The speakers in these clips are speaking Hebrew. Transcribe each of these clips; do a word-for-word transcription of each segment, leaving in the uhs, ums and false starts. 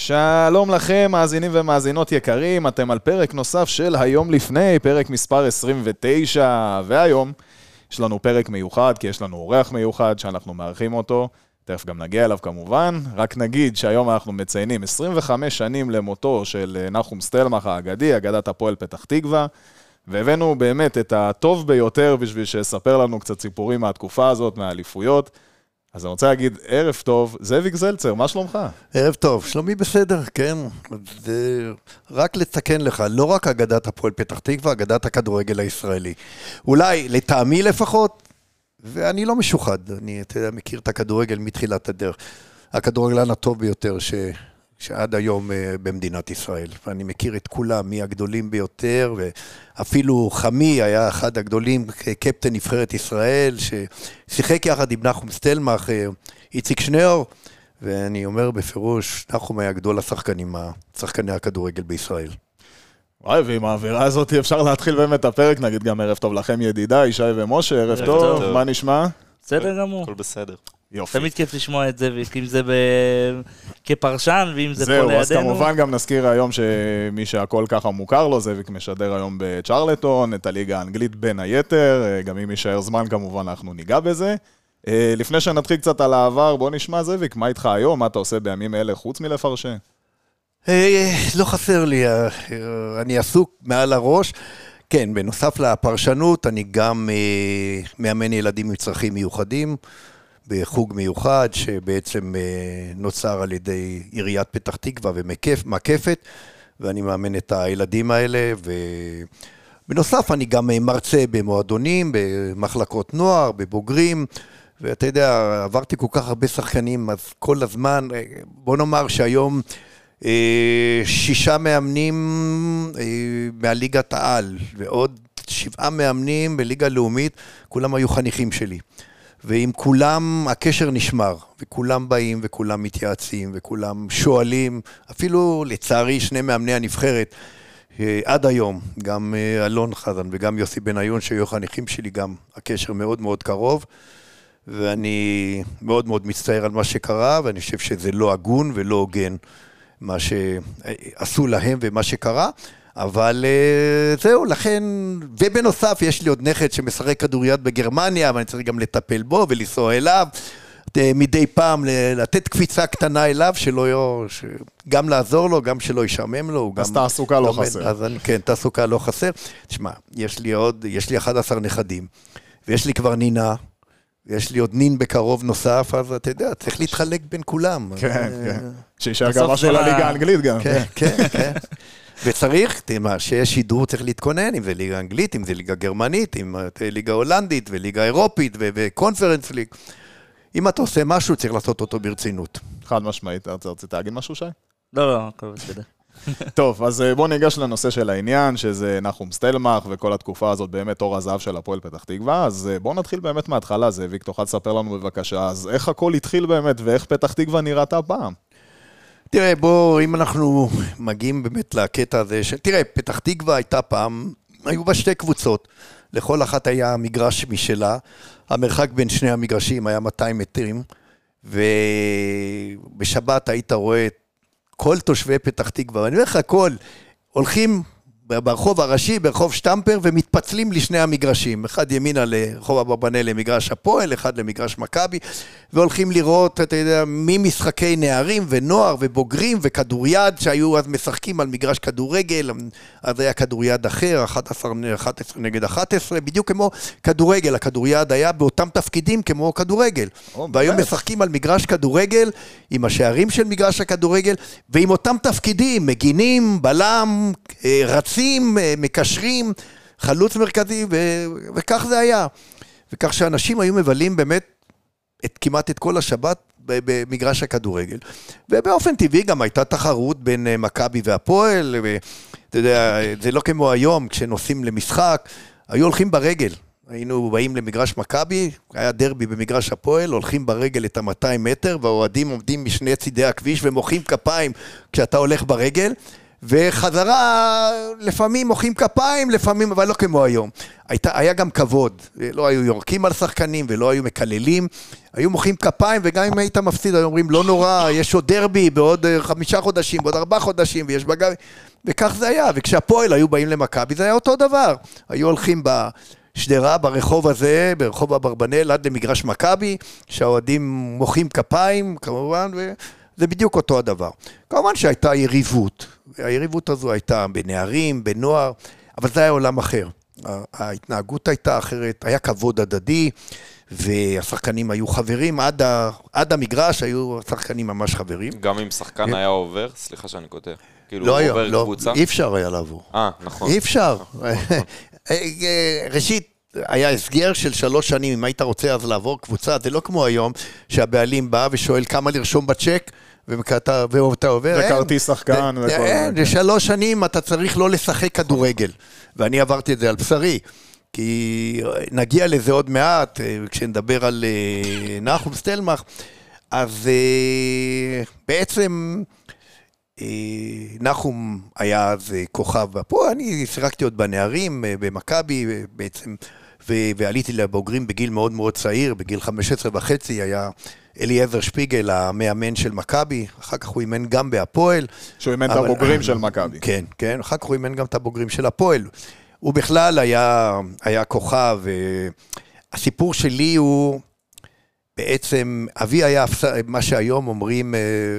שלום לכם, מאזינים ומאזינות יקרים, אתם על פרק נוסף של היום לפני, פרק מספר עשרים ותשע, והיום יש לנו פרק מיוחד, כי יש לנו אורח מיוחד שאנחנו מארחים אותו, תכף גם נגיע אליו כמובן, רק נגיד שהיום אנחנו מציינים עשרים וחמש שנים למותו של נחום סטלמך האגדי, אגדת הפועל פתח תקווה, והבאנו באמת את הטוב ביותר בשביל שיספר לנו קצת סיפורים מהתקופה הזאת, מהאליפויות. אז אני רוצה להגיד, ערב טוב, זאביק זלצר, מה שלומך? ערב טוב, שלומי בסדר, כן. זה רק לתקן לך, לא רק אגדת הפועל פתח תקווה, אגדת הכדורגל הישראלי. אולי לטעמי לפחות, ואני לא משוחד, אני אתה יודע, מכיר את הכדורגל מתחילת הדרך. הכדורגלן הטוב ביותר ש... שעד היום במדינת ישראל. ואני מכיר את כולם, מי הגדולים ביותר, ואפילו חמי היה אחד הגדולים, קפטן נבחרת ישראל, ששיחק יחד עם נחום סטלמך, איציק שניאור, ואני אומר בפירוש, נחום היה גדול השחקנים, שחקני הכדורגל בישראל. וואי, ועם האווירה הזאת אפשר להתחיל באמת הפרק, נגיד גם ערב טוב לכם ידידיי, שי ומשה, ערב טוב, מה נשמע? בסדר גמור. הכל בסדר. יופי. תמיד כיף לשמוע את זה, אם זה כפרשן, ואם זה פה לידינו. זהו, אז כמובן גם נזכיר היום שמי שהכל ככה מוכר לו, זאביק משדר היום בצ'רלטון, את הליגה האנגלית בין היתר, גם אם יישאר זמן כמובן אנחנו ניגע בזה. לפני שנתחיל קצת על העבר, בוא נשמע זאביק, מה איתך היום, מה אתה עושה בימים אלה חוץ מלפרשן? לא חסר לי, אני עסוק מעל הראש. כן, בנוסף לפרשנות, אני גם מאמן ילדים עם צרכים מיוחדים, בחוג מיוחד שבעצם נוצר על ידי עיריית פתח תקווה ומקפת, ואני מאמן את הילדים האלה, ובנוסף אני גם מרצה במועדונים, במחלקות נוער, בבוגרים, ואתה יודע, עברתי כל כך הרבה שחקנים, אז כל הזמן, בוא נאמר שהיום שישה מאמנים מהליגת העל, ועוד שבעה מאמנים בליגה לאומית, כולם היו חניכים שלי. ועם כולם הקשר נשמר, וכולם באים וכולם מתייעצים, וכולם שואלים, אפילו לצערי שני מאמני הנבחרת, עד היום, גם אלון חזן וגם יוסי בניון שהיו חניכים שלי, גם הקשר מאוד מאוד קרוב, ואני מאוד מאוד מצטער על מה שקרה, ואני חושב שזה לא הגון ולא הוגן מה שעשו להם ומה שקרה, אבל זהו, לכן, ובנוסף יש לי עוד נכד שמשחק כדוריד בגרמניה, ואני צריך גם לטפל בו ולנסוע אליו, מדי פעם לתת קפיצה קטנה אליו, שלא, גם לעזור לו, גם שלא ישמם לו. אז תעסוקה לא חסר. אז כן, תעסוקה לא חסר. תשמע, יש לי עוד, יש לי אחד עשר נכדים, ויש לי כבר נינה, ויש לי עוד נין בקרוב נוסף, אז אתה יודע, צריך להתחלק בין כולם. כן, כן. שישאר גם משהו לליגה האנגלית גם. כן, כן, כן. וצריך, תראה, שיש שידור צריך להתכונן, אם זה ליגה אנגלית, אם זה ליגה גרמנית, אם זה ליגה הולנדית וגליגה אירופית וקונפרנס ליג. אם אתה עושה משהו, צריך לעשות אותו ברצינות. חד משמעית, אתה רוצה להגיד משהו, שי? לא, לא, הכל בסדר. טוב, אז בוא ניגש לנושא של העניין, שזה נחום סטלמך, וכל התקופה הזאת באמת אור הזהב של הפועל פתח תקווה, אז בוא נתחיל באמת מההתחלה, זאביק, תוכל לספר לנו בבקשה, אז איך הכל התחיל באמת, ואיך פתח תקווה נראתה פעם? תראה, בוא, אם אנחנו מגיעים באמת לקטע הזה, ש... תראה, פתח תקווה הייתה פעם, היו בה שתי קבוצות, לכל אחת היה מגרש משלה, המרחק בין שני המגרשים היה מאתיים מטרים, ובשבת היית רואה כל תושבי פתח תקווה, ואני אומר לך, כל הולכים ברחוב הראשי, ברחוב שטמפר, ומתפצלים לשני המגרשים, אחד ימינה לרחוב אברבנאל למגרש הפועל, אחד למגרש מכבי, והולכים לראות, אתה יודע, ממשחקי נערים ונוער ובוגרים וכדוריד, שהיו אז משחקים על מגרש כדורגל, אז היה כדוריד אחר, אחת עשרה נגד אחת עשרה, בדיוק כמו כדורגל, הכדוריד היה באותם תפקידים כמו כדורגל, והיום משחקים על מגרש כדורגל, עם השערים של מגרש הכדורגל, ועם אותם תפקידים, מגינים, בלם, רצים, מקשרים, חלוץ מרכזי, ו- וכך זה היה. וכך שאנשים היו מבלים באמת את, כמעט את כל השבת במגרש הכדורגל. ובאופן טבעי גם הייתה תחרות בין מכבי והפועל, ואתה יודע, זה לא כמו היום, כשנוסעים למשחק, היו הולכים ברגל. היינו באים למגרש מכבי, היה דרבי במגרש הפועל, הולכים ברגל את ה-מאתיים מטר, והאוהדים עומדים משני צידי הכביש ומוחאים כפיים כשאתה הולך ברגל, וחזרה, לפעמים מוחאים כפיים, לפעמים, אבל לא כמו היום. הייתה, היה גם כבוד, לא היו יורקים על שחקנים ולא היו מקללים, היו מוחאים כפיים, וגם אם היית מפסיד, היו אומרים, לא נורא, יש עוד דרבי בעוד חמישה חודשים, בעוד ארבעה חודשים, ויש בגבי, וכך זה היה, וכשהפועל היו באים למכבי, זה היה אותו דבר. היו הולכים בשדרה, ברחוב הזה, ברחוב אברבנאל, עד למגרש מכבי, שהאוהדים מוחאים כפיים, כמובן, וזה בדיוק אותו הדבר. כמובן שהייתה יריבות, היריבות הזו הייתה בנערים, בנוער, אבל זה היה עולם אחר. ההתנהגות הייתה אחרת, היה כבוד הדדי, והשחקנים היו חברים, עד, ה, עד המגרש היו השחקנים ממש חברים. גם אם שחקן היה עובר, סליחה שאני כותב, כאילו לא הוא היה, עובר לא, קבוצה? אי אפשר היה לעבור. אה, נכון. אי אפשר. ראשית, היה הסגר של שלוש שנים, אם היית רוצה אז לעבור קבוצה, זה לא כמו היום, שהבעלים בא ושואל כמה לרשום בצ'ק, ואתה עובר. וכרטיס שחקן. זה שלוש שנים אתה צריך לא לשחק כדורגל, ואני עברתי את זה על בשרי, כי נגיע לזה עוד מעט, כשנדבר על נחום סטלמך, אז בעצם נחום היה אז כוכב, פה אני שיחקתי עוד בנערים, במכבי בעצם, ועליתי לבוגרים בגיל מאוד מאוד צעיר, בגיל חמש עשרה וחצי היה אליעזר שפיגל, המאמן של מכבי, אחר כך הוא אימן גם בהפועל. שהוא אימן את הבוגרים של מכבי. כן, כן, אחר כך הוא אימן גם את הבוגרים של הפועל. הוא בכלל היה, היה כוכב, הסיפור שלי הוא, בעצם, אבי היה מה שהיום אומרים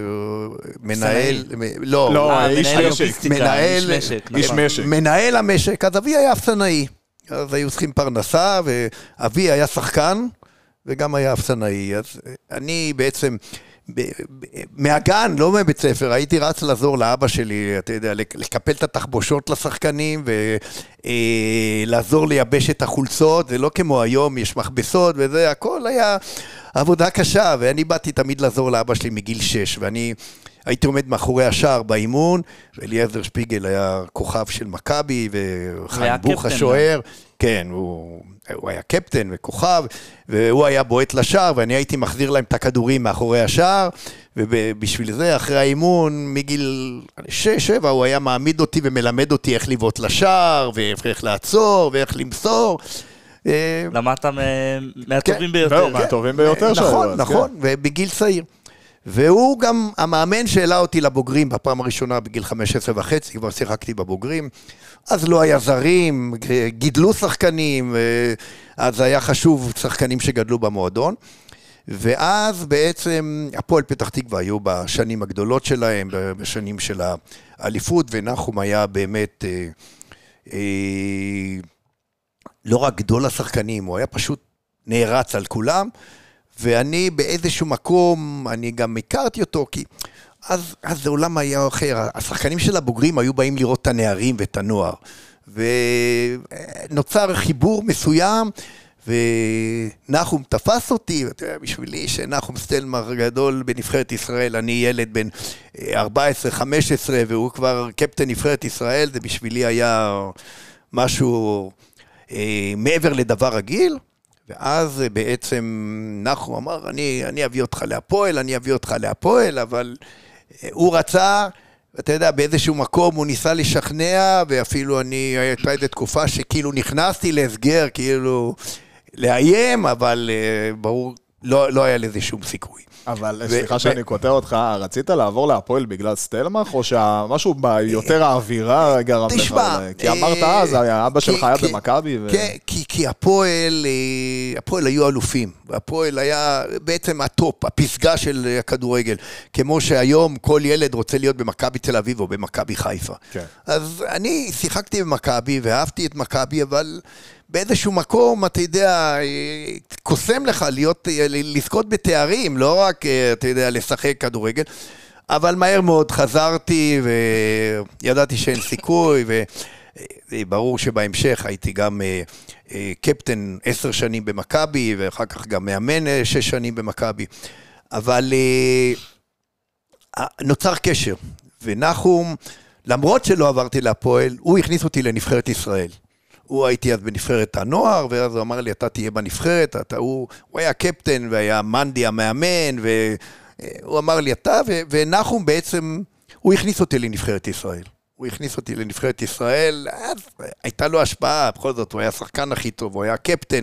מנהל, לא, לא, איש משק. מנהל, איש משק. מנהל המשק, אז אבי היה אפסנאי. אז היו צריכים פרנסה, ואבי היה שחקן, וגם היה אפסנאי. אז אני בעצם, מהגן, לא מבית ספר, הייתי רץ לעזור לאבא שלי, אתה יודע, לקפל את התחבושות לשחקנים, ולעזור לייבש את החולצות, זה לא כמו היום, יש מכבסות, וזה, הכל היה עבודה קשה, ואני באתי תמיד לעזור לאבא שלי מגיל שש, ואני הייתי עומד מאחורי השער באימון, ואליעזר שפיגל היה כוכב של מכבי, וחיים בוך השוער, כן, הוא, הוא היה קפטן וכוכב, והוא היה בועט לשער, ואני הייתי מחזיר להם את הכדורים מאחורי השער, ובשביל זה, אחרי האימון, מגיל שש, שבע, הוא היה מעמיד אותי ומלמד אותי איך לבעוט לשער, ואיך לעצור, ואיך למסור. למדת מהטובים ביותר. מהטובים ביותר שלו. נכון, נכון, ובגיל צעיר. והוא גם המאמן שאלה אותי לבוגרים בפעם הראשונה בגיל חמש עשרה וחצי, כבר שיחקתי בבוגרים, אז לא היה זרים, גידלו שחקנים, אז היה חשוב שחקנים שגדלו במועדון, ואז בעצם הפועל פתח תקווה היו בשנים הגדולות שלהם, בשנים של האליפות, ונחום היה באמת אה, אה, לא רק גדול השחקנים, הוא היה פשוט נערץ על כולם, ואני באיזשהו מקום, אני גם הכרתי אותו, כי אז, אז זה עולם היה אחר, השחקנים של הבוגרים היו באים לראות את הנערים ואת הנוער, ונוצר חיבור מסוים, ונחום תפס אותי, בשבילי שנחום סטלמך גדול בנבחרת ישראל, אני ילד בן ארבע עשרה חמש עשרה, והוא כבר קפטן נבחרת ישראל, זה בשבילי היה משהו אה, מעבר לדבר רגיל, ואז בעצם נחום אמר, אני, אני אביא אותך להפועל, אני אביא אותך להפועל, אבל הוא רצה, ואתה יודע, באיזשהו מקום הוא ניסה לשכנע, ואפילו אני, הייתה איזו תקופה שכאילו נכנסתי להסגר, כאילו לאיים, אבל ברור, לא, לא היה לזה שום סיכוי. אבל סליחה שאני קוטע אותך, רצית לעבור להפועל בגלל סטלמך, או שמשהו ביותר האווירה גרם לך? כי אמרת אז, האבא שלך היה במכבי. כי הפועל, הפועל היו אלופים, והפועל היה בעצם הטופ, הפסגה של הכדורגל, כמו שהיום כל ילד רוצה להיות במכבי תל אביב או במכבי חיפה. אז אני שיחקתי במכבי ואהבתי את מכבי, אבל באיזשהו מקום, אתה יודע, קוסם לך להיות, לזכות בתארים, לא רק, אתה יודע, לשחק כדורגל, אבל מהר מאוד חזרתי וידעתי שאין סיכוי, וברור שבהמשך הייתי גם קפטן עשר שנים במכבי, ואחר כך גם מאמן שש שנים במכבי, אבל נוצר קשר, ונחום, למרות שלא עברתי להפועל, הוא הכניס אותי לנבחרת ישראל. הוא הייתי אז בנבחרת הנוער, ואז הוא אמר לי, אתה תהיה בנבחרת, אתה, הוא, הוא היה קפטן, והיה מנדי המאמן, והוא אמר לי, אתה, ו, ונחום בעצם, הוא הכניס אותי לנבחרת ישראל. הוא הכניס אותי לנבחרת ישראל, אז הייתה לו השפעה, בכל זאת, הוא היה השחקן הכי טוב, הוא היה קפטן,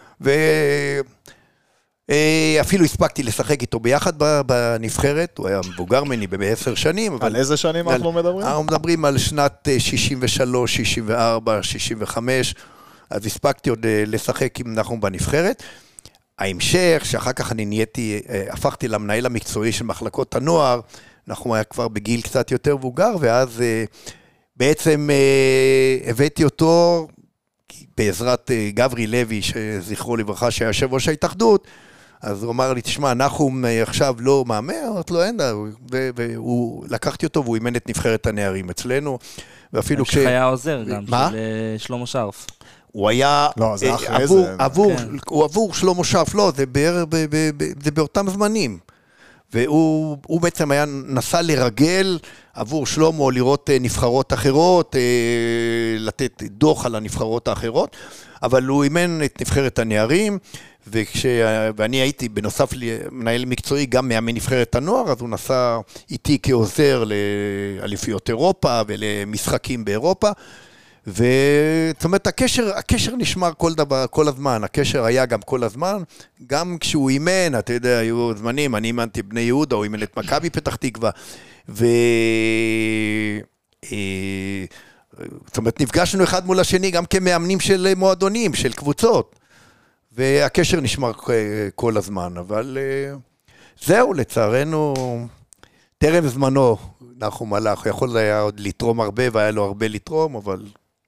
ואפילו הספקתי לשחק איתו ביחד בנבחרת, הוא היה מבוגר ממני בעשר שנים. על איזה שנים אנחנו מדברים? אנחנו מדברים על שנת שישים ושלוש, שישים וארבע, שישים וחמש, אז הספקתי עוד לשחק עם נחום בנבחרת. ההמשך, שאחר כך אני נהייתי, הפכתי למנהל המקצועי של מחלקות הנוער, נחום היה כבר בגיל קצת יותר מבוגר, ואז בעצם הבאתי אותו, בעזרת גברי לוי, שזכרו לברכה, שהיה יושב ראש ההתאחדות, אז הוא אמר לי, תשמע, נחום עכשיו לא מאמן, אמרת לו, אין לה, והוא, לקחתי אותו, והוא אימן את נבחרת הנערים אצלנו, ואפילו כש... היה עוזר גם, מה? של שלמה שרף. הוא היה, לא, זה אחרי עבור, זה. עבור, כן. הוא עבור שלמה שרף, לא, זה, בערך, ב, ב, ב, זה באותם זמנים. והוא הוא בעצם היה נסע לרגל עבור שלמה, לראות נבחרות אחרות, לתת דוח על הנבחרות האחרות, אבל הוא אימן את נבחרת הנערים, וכש, ואני הייתי בנוסף למנהל מקצועי גם מאמן נבחרת הנוער, אז הוא נסע איתי כעוזר לאליפויות אירופה ולמשחקים באירופה, וזאת אומרת, הקשר, הקשר נשמר כל דבר, כל הזמן, הקשר היה גם כל הזמן, גם כשהוא אימן, אתה יודע, היו זמנים, אני אימנתי בני יהודה, הוא אימן את מכבי פתח תקווה, ו... זאת אומרת, נפגשנו אחד מול השני, גם כמאמנים של מועדונים, של קבוצות, והקשר נשמר כל הזמן, אבל זהו, לצערנו, טרם זמנו, נחום הלך, יכול היה עוד לתרום הרבה, והיה לו הרבה לתרום, אבל...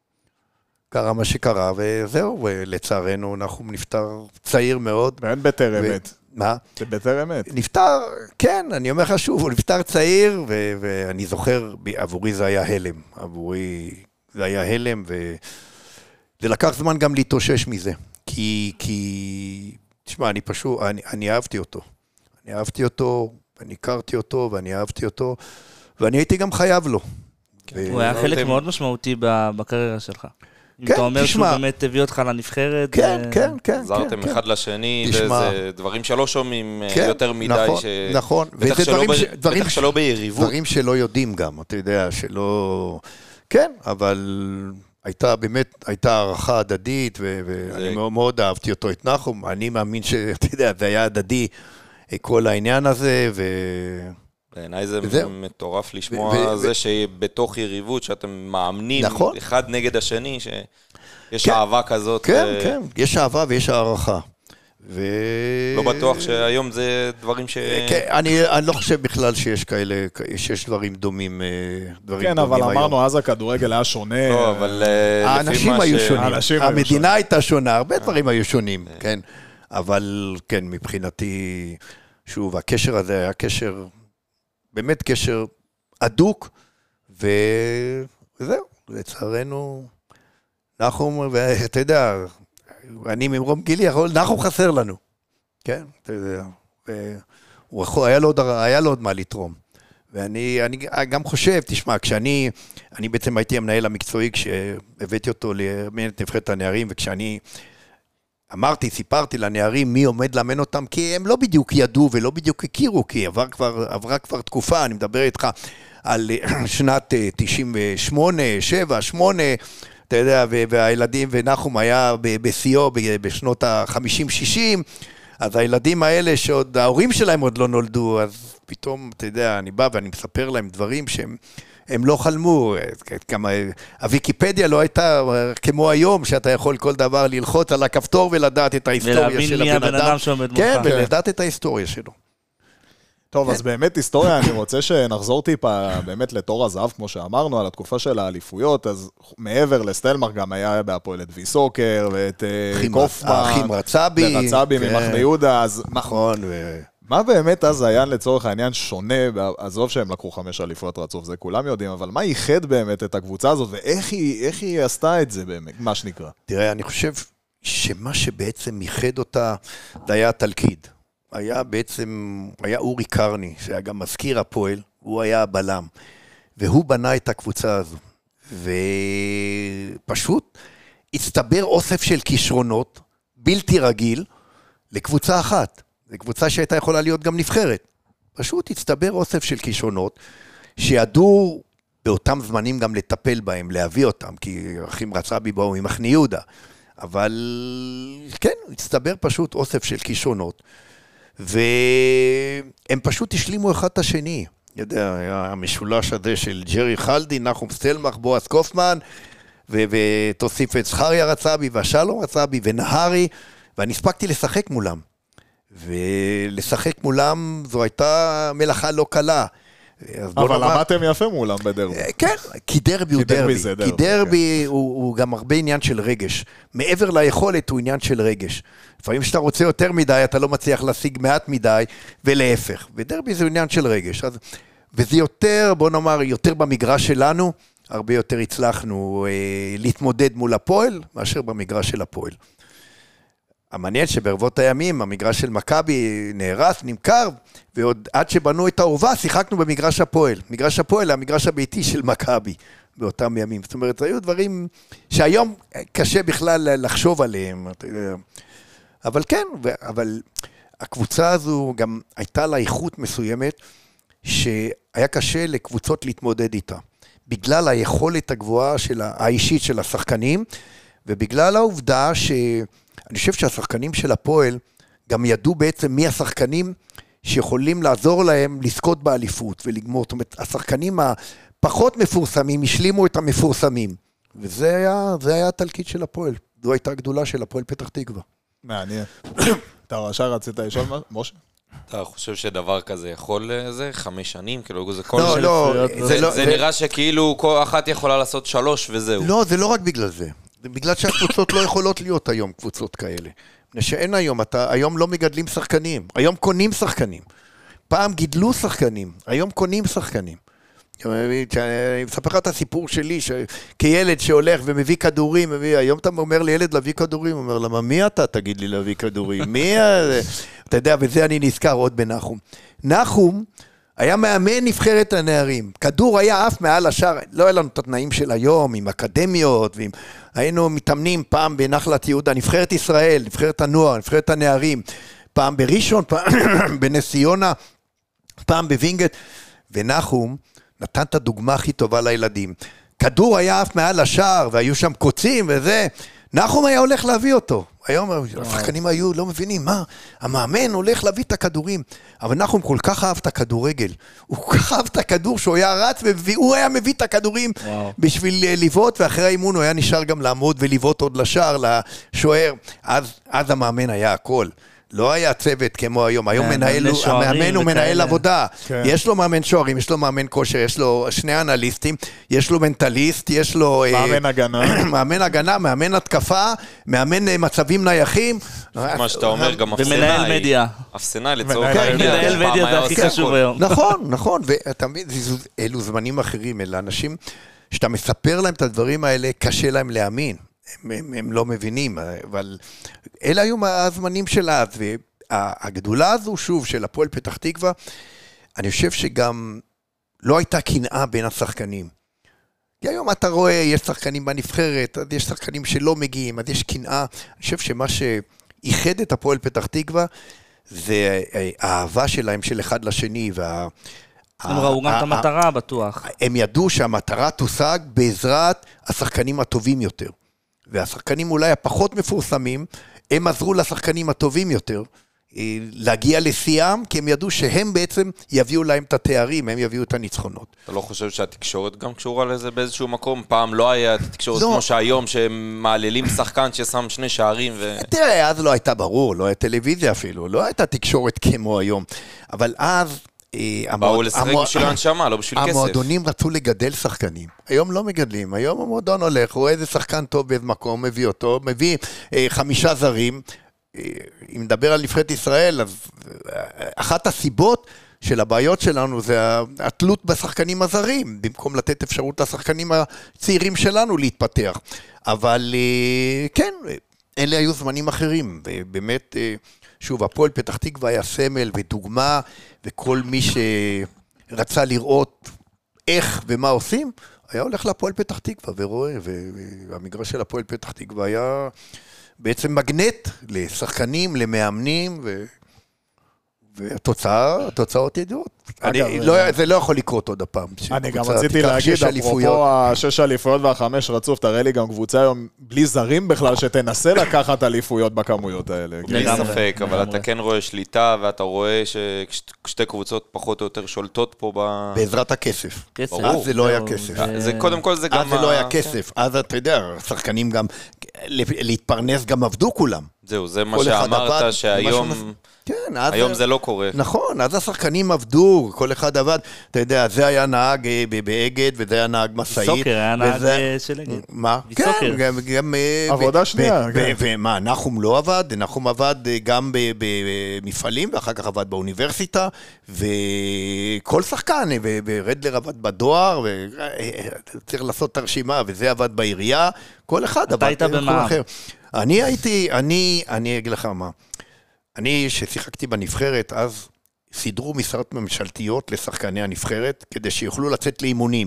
קרה מה שקרה, וזהו, ולצערנו, נחום נפטר צעיר מאוד. ואין בטרם אמת. מה? זה בטרם אמת. נפטר, כן, אני אומר לך שוב, הוא נפטר צעיר, ואני זוכר, עבורי זה היה הלם. עבורי זה היה הלם, וזה לקח זמן גם להתאושש מזה. כי, כי, תשמע, אני פשוט, אני, אני אהבתי אותו. אני אהבתי אותו, ואני הכרתי אותו, ואני אהבתי אותו, ואני הייתי גם חייב לו. הוא היה חלק מאוד משמעותי בקריירה שלך. אם כן, אתה אומר תשמע, שהוא באמת הביא אותך לנבחרת. כן, ו... כן, כן. עזרתם כן, אחד כן. לשני, תשמע, וזה דברים שלא שומעים כן, יותר מדי. נכון, ש... נכון. בטח וזה שלא, דברים ב... ש... דברים בטח ש... שלא ביריבות. דברים שלא יודעים גם, אתה יודע, שלא... כן, אבל הייתה באמת, הייתה הערכה הדדית, ו... ואני זה... מאוד, מאוד אהבתי אותו, את נחום. אני מאמין שאתה יודע, זה היה הדדי, כל העניין הזה, ו... בעיניי זה וזהו. מטורף לשמוע ו- זה ו- שבתוך יריבות שאתם מאמנים נכון. אחד נגד השני, שיש כן. אהבה כזאת. כן, ו- כן, יש אהבה ויש הערכה. ו... לא בטוח שהיום זה דברים ש... כן, אני, אני לא חושב בכלל שיש כאלה, שיש דברים דומים, דברים כן, דומים אבל היום. אמרנו, אז הכדורגל היה שונה. לא, אבל אה, לפי האנשים מה היו ש... שונים, האנשים היו המדינה שונים. הייתה שונה, הרבה דברים היו שונים, כן. אבל כן, מבחינתי, שוב, הקשר הזה היה קשר, באמת קשר אדוק, ו... וזהו, לצערנו, נחום, ואתה יודע, אני ממרום גילי, נחום חסר לנו, כן, אתה יודע, הוא יכול, היה לו עוד, היה לו עוד מה לתרום, ואני אני גם חושב, תשמע, כשאני, אני בעצם הייתי המנהל המקצועי, כשהבאתי אותו לאמן את נבחרת הנערים, וכשאני אמרתי, סיפרתי לנערים מי עומד לאמן אותם, כי הם לא בדיוק ידעו ולא בדיוק הכירו, כי עבר כבר, עברה כבר תקופה, אני מדבר איתך על שנת תשעים ושמונה, שבע, שמונה, אתה יודע, והילדים ונחום היה בסיוע בשנות ה-חמישים שישים, אז הילדים האלה שעוד, ההורים שלהם עוד לא נולדו, אז פתאום, אתה יודע, אני בא ואני מספר להם דברים שהם הם לא חלמו, כמה, הוויקיפדיה לא הייתה כמו היום, שאתה יכול כל דבר ללחוץ על הכפתור ולדעת את ההיסטוריה של הבן אדם. ולהבין מי הבן אדם שעומד מולך. כן, ולדעת את ההיסטוריה שלו. טוב, אז באמת היסטוריה, אני רוצה שנחזור טיפה באמת לתור הזהב, כמו שאמרנו, על התקופה של האליפויות, אז מעבר לסטלמר גם היה בהפועל את ויסוקר, ואת קופמן, האחים רצבי, ורצבי ממחנה יהודה, אז נכון. מה באמת אז היה לצורך העניין שונה, עזוב שהם לקחו חמש אליפויות רצוף, זה כולם יודעים, אבל מה ייחד באמת את הקבוצה הזאת, ואיך היא, איך היא עשתה את זה באמת, מה שנקרא? תראה, אני חושב שמה שבעצם ייחד אותה, זה היה התלכיד. היה בעצם, היה אורי קרני, שהיה גם מזכיר הפועל, הוא היה הבלם, והוא בנה את הקבוצה הזו. ופשוט הצטבר אוסף של כישרונות, בלתי רגיל, לקבוצה אחת. זו קבוצה שהייתה יכולה להיות גם נבחרת. פשוט הצטבר אוסף של כישרונות, שידעו באותם זמנים גם לטפל בהם, להביא אותם, כי אחים רצבי באו ממחנה יהודה. אבל כן, הצטבר פשוט אוסף של כישרונות, והם פשוט השלימו אחד את השני. יודע, היה המשולש הזה של ג'רי חלדי, נחום סטלמך, בועז קופמן, ו- ותוסיף את זכריה רצבי, והשלום רצבי, ונהרי, ואני הספקתי לשחק מולם. ולשחק מולם זו הייתה מלאכה לא קלה. אבל למדתם יפה מולם בדרבי. כן, כי דרבי הוא דרבי. כי דרבי הוא גם הרבה עניין של רגש. מעבר ליכולת הוא עניין של רגש. לפעמים שאתה רוצה יותר מדי, אתה לא מצליח להשיג מעט מדי, ולהפך. ודרבי זה עניין של רגש. וזה יותר, בוא נאמר, יותר במגרש שלנו, הרבה יותר הצלחנו להתמודד מול הפועל, מאשר במגרש של הפועל. המעניין שברבות הימים, המגרש של מכבי נהרס, נמכר, ועוד עד שבנו את האורווה, שיחקנו במגרש הפועל. מגרש הפועל, המגרש הביתי של מכבי, באותם ימים. זאת אומרת, היו דברים שהיום קשה בכלל לחשוב עליהם. אבל כן, אבל הקבוצה הזו גם הייתה לה איכות מסוימת, שהיה קשה לקבוצות להתמודד איתה. בגלל היכולת הגבוהה של האישית של השחקנים, ובגלל העובדה ש... אני חושב שהשחקנים של הפועל גם ידעו בעצם מי השחקנים שיכולים לעזור להם לזכות באליפות ולגמור. זאת אומרת, השחקנים הפחות מפורסמים השלימו את המפורסמים. וזה היה, זה היה התלקיט של הפועל. זו הייתה הגדולה של הפועל פתח תקווה. מעניין. אתה רשע רצית לשאול מה? משה? אתה חושב שדבר כזה יכול זה חמש שנים? כאילו זה כל לא, לא, זה, זה, זה נראה שכאילו כל אחת יכולה לעשות שלוש וזהו. לא, זה לא רק בגלל זה. בגלל שהקבוצות לא יכולות להיות היום קבוצות כאלה. שאין היום, אתה, היום לא מגדלים שחקנים, היום קונים שחקנים. פעם גידלו שחקנים, היום קונים שחקנים. אני מספר לך את הסיפור שלי, כילד שהולך ומביא כדורים, מביא, היום אתה אומר לילד להביא כדורים, הוא אומר, למה מי אתה תגיד לי להביא כדורים? מי? אתה יודע, וזה אני נזכר עוד בנחום. נחום, היה מאמן נבחרת הנערים. כדור היה אף מעל השאר, לא היה לנו את התנאים של היום, עם אקדמיות, ועם... היינו מתאמנים פעם בנחלת יהודה, נבחרת ישראל, נבחרת הנוער, נבחרת הנערים, פעם בראשון, פעם בנס ציונה, פעם בווינגייט, ונחום נתן את הדוגמה הכי טובה לילדים. כדור היה אף מעל השאר, והיו שם קוצים וזה, נחום היה הולך להביא אותו. היום השחקנים היו לא מבינים, מה? המאמן הולך להביא את הכדורים. אבל נחום כל כך אהב את הכדורגל. הוא כל כך אהב את הכדור שהוא היה רץ, והוא היה מביא את הכדורים בשביל לבעוט, ואחרי האימון הוא היה נשאר גם לעמוד ולבעוט עוד לשער, לשוער. אז, אז המאמן היה הכל. לא היה צוות כמו היום, היום מנהל, המאמן הוא מנהל עבודה, יש לו מאמן שוערים, יש לו מאמן כושר, יש לו שני אנליסטים, יש לו מנטליסט, יש לו... מאמן הגנה. מאמן הגנה, מאמן התקפה, מאמן מצבים נייחים. מה שאתה אומר, גם אפסנאי. ומנהל מדיה. אפסנאי לצורך העניין. מנהל מדיה זה הכי חשוב היום. נכון, נכון, ואתה מבין, אלו זמנים אחרים, אלה אנשים שאתה מספר להם את הדברים האלה, קשה להם להאמין. הם, הם, הם לא מבינים, אבל אלה היו הזמנים של אז, והגדולה הזו שוב של הפועל פתח תקווה, אני חושב שגם לא הייתה קנאה בין השחקנים. כי היום אתה רואה, יש שחקנים בנבחרת, אז יש שחקנים שלא מגיעים, אז יש קנאה. אני חושב שמה שאיחד את הפועל פתח תקווה, זה האהבה שלהם של אחד לשני, וה... הם ראו גם את המטרה בטוח. הם ידעו שהמטרה תושג בעזרת השחקנים הטובים יותר. והשחקנים אולי הפחות מפורסמים, הם עזרו לשחקנים הטובים יותר, להגיע לשיאם, כי הם ידעו שהם בעצם יביאו להם את התארים, הם יביאו את הניצחונות. אתה לא חושב שהתקשורת גם קשורה לזה באיזשהו מקום? פעם לא היה תקשורת כמו שהיום, שמעללים שחקן ששם שני שערים ו... תראה, אז לא הייתה ברור, לא הייתה טלוויזיה אפילו, לא הייתה תקשורת כמו היום, אבל אז... באו לשחק בשביל הנשמה, לא בשביל כסף. המועדונים רצו לגדל שחקנים. היום לא מגדלים. היום המועדון הולך, רואה איזה שחקן טוב באיזה מקום, מביא אותו, מביא חמישה זרים. אם נדבר על נבחרת ישראל, אז אחת הסיבות של הבעיות שלנו זה התלות בשחקנים הזרים, במקום לתת אפשרות לשחקנים הצעירים שלנו להתפתח. אבל כן, אלה היו זמנים אחרים, ובאמת... שוב, הפועל פתח תקווה היה סמל ודוגמה, וכל מי שרצה לראות איך ומה עושים, היה הולך לפועל פתח תקווה ורואה, והמגרש של הפועל פתח תקווה היה בעצם מגנט לשחקנים, למאמנים, ו... והתוצאה, התוצאות ידועות. זה לא יכול לקרות עוד הפעם. אני גם רציתי להגיד, אפרופו השש אליפויות והחמש רצוף, תראה לי גם קבוצה היום בלי זרים בכלל, שתנסה לקחת אליפויות בכמויות האלה. בלי ספק, אבל אתה כן רואה שליטה, ואתה רואה ששתי קבוצות פחות או יותר שולטות פה ב... בעזרת הכסף. אז זה לא היה כסף. קודם כל זה גם... אז זה לא היה כסף. אז אתה יודע, השחקנים גם... להתפרנס גם עבדו כולם. זהו, זה מה שאמרת, שהיום... כן, היום זה לא קורה. נכון, אז השחקנים עבדו, כל אחד עבד, אתה יודע, זה היה נהג באגד, וזה היה נהג מסעית. סוקר, היה נהג של אגד. מה? כן, גם... עבודה שנייה. ומה, נחום לא עבד, נחום עבד גם במפעלים, ואחר כך עבד באוניברסיטה, וכל שחקן, ורדלר עבד בדואר, וצריך לעשות את הרשימה, וזה עבד בעירייה, כל אחד עבד. אתה היית במע"מ. אני הייתי, אני, אני אגיד לך מה, אני ששיחקתי בנבחרת, אז סידרו משרות ממשלתיות לשחקני הנבחרת, כדי שיוכלו לצאת לאימונים.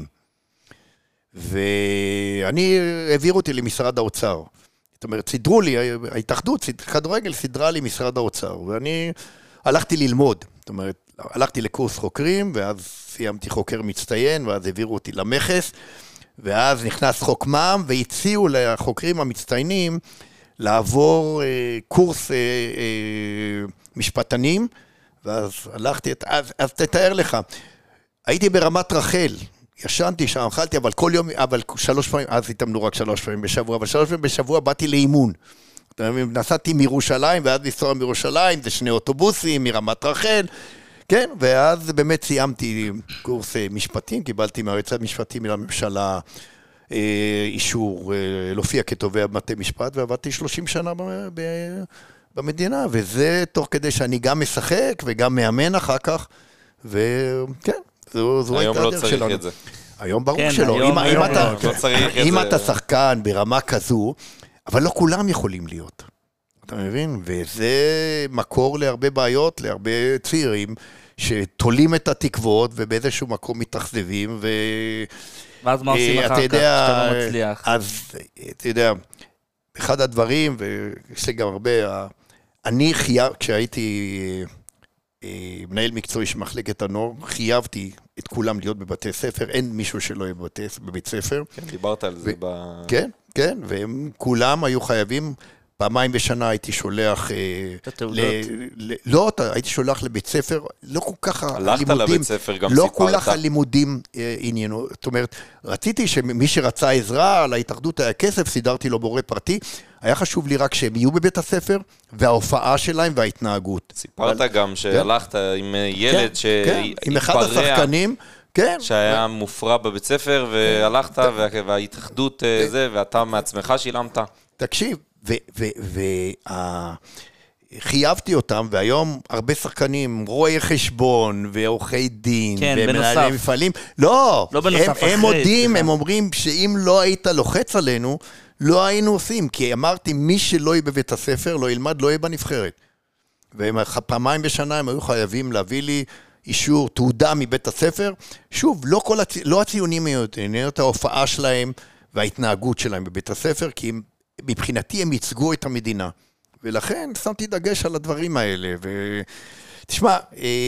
ואני, העבירו אותי למשרד האוצר. זאת אומרת, סידרו לי, ההתאחדות, כדורגל סידרה לי משרד האוצר, ואני הלכתי ללמוד. זאת אומרת, הלכתי לקורס חוקרים, ואז סיימתי חוקר מצטיין, ואז העבירו אותי למכס, ואז נכנס חוק מע"מ, והציעו לחוקרים המצטיינים, לעבור אה, קורס אה, אה, משפטנים, ואז הלכתי, אז, אז תתאר לך, הייתי ברמת רחל, ישנתי שם, אכלתי, אבל כל יום, אבל שלוש פעמים, אז התאמנו רק שלוש פעמים בשבוע, אבל שלוש פעמים בשבוע באתי לאימון, נסעתי מירושלים, ואז לנסוע מירושלים, זה שני אוטובוסים, מרמת רחל, כן, ואז באמת סיימתי קורס משפטים, קיבלתי מהיועץ המשפטי לממשלה, אישור להופיע כתובע במטה משפט, ועבדתי שלושים שנה במדינה, וזה תוך כדי שאני גם משחק וגם מאמן אחר כך, וכן, זו הייתה הדרך שלנו. היום לא צריך את זה. היום ברור שלא. אם אתה שחקן ברמה כזו, אבל לא כולם יכולים להיות. אתה מבין? וזה מקור להרבה בעיות, להרבה צעירים, שתולים את התקוות, ובאיזשהו מקום מתאכזבים, ו... ואז מה עושים אחר כך, שאתה לא מצליח? אז, אתה יודע, אחד הדברים, ויש לי גם הרבה, אני חייב, כשהייתי מנהל מקצועי שמחלקת הנוער, חייבתי את כולם להיות בבתי ספר, אין מישהו שלא יהיה בבית ספר. כן, דיברת על זה ב... כן, כן, והם כולם היו חייבים, פעמיים בשנה הייתי שולח... את התעודות. לא, הייתי שולח לבית ספר, לא כל כך הלימודים... הלכת לבית ספר, גם סיפרת. לא כל כך הלימודים עניינו. זאת אומרת, רציתי שמי שרצה עזרה על ההתאחדות היה כסף, סידרתי לו בורא פרטי, היה חשוב לי רק שהם יהיו בבית הספר, וההופעה שלהם וההתנהגות. סיפרת גם שהלכת עם ילד שהתפרע. עם אחד השחקנים... כן. שהיה מופרע בבית ספר, והלכת, וההתאחדות זה, ואתה מעצמך שילמת. תקשיב, וחייבתי אותם, והיום הרבה שחקנים, רואי חשבון, ועורכי דין, ומנהלי מפעלים, לא, הם מודים, הם אומרים שאם לא היית לוחץ עלינו, לא היינו עושים, כי אמרתי, מי שלא יהיה בבית הספר, לא ילמד, לא יהיה בנבחרת. ופעמיים בשנה הם היו חייבים להביא לי אישור, תעודה מבית הספר. שוב, לא, כל הצ... לא הציונים היו, את ההופעה שלהם וההתנהגות שלהם בבית הספר, כי הם, מבחינתי הם ייצגו את המדינה. ולכן שמתי דגש על הדברים האלה. ותשמע,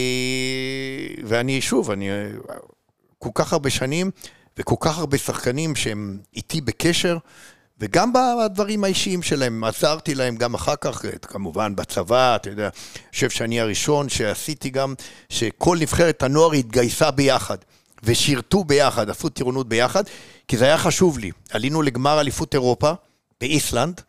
ואני שוב, אני כל כך הרבה שנים, וכל כך הרבה שחקנים שהם איתי בקשר, וגם בדברים האישיים שלהם, עזרתי להם גם אחר כך, כמובן בצבא, אתה יודע, אני חושב שאני הראשון שעשיתי גם, שכל נבחרת הנוער התגייסה ביחד, ושירתו ביחד, עשו טירונות ביחד, כי זה היה חשוב לי. עלינו לגמר אליפות אירופה, באיסלנד,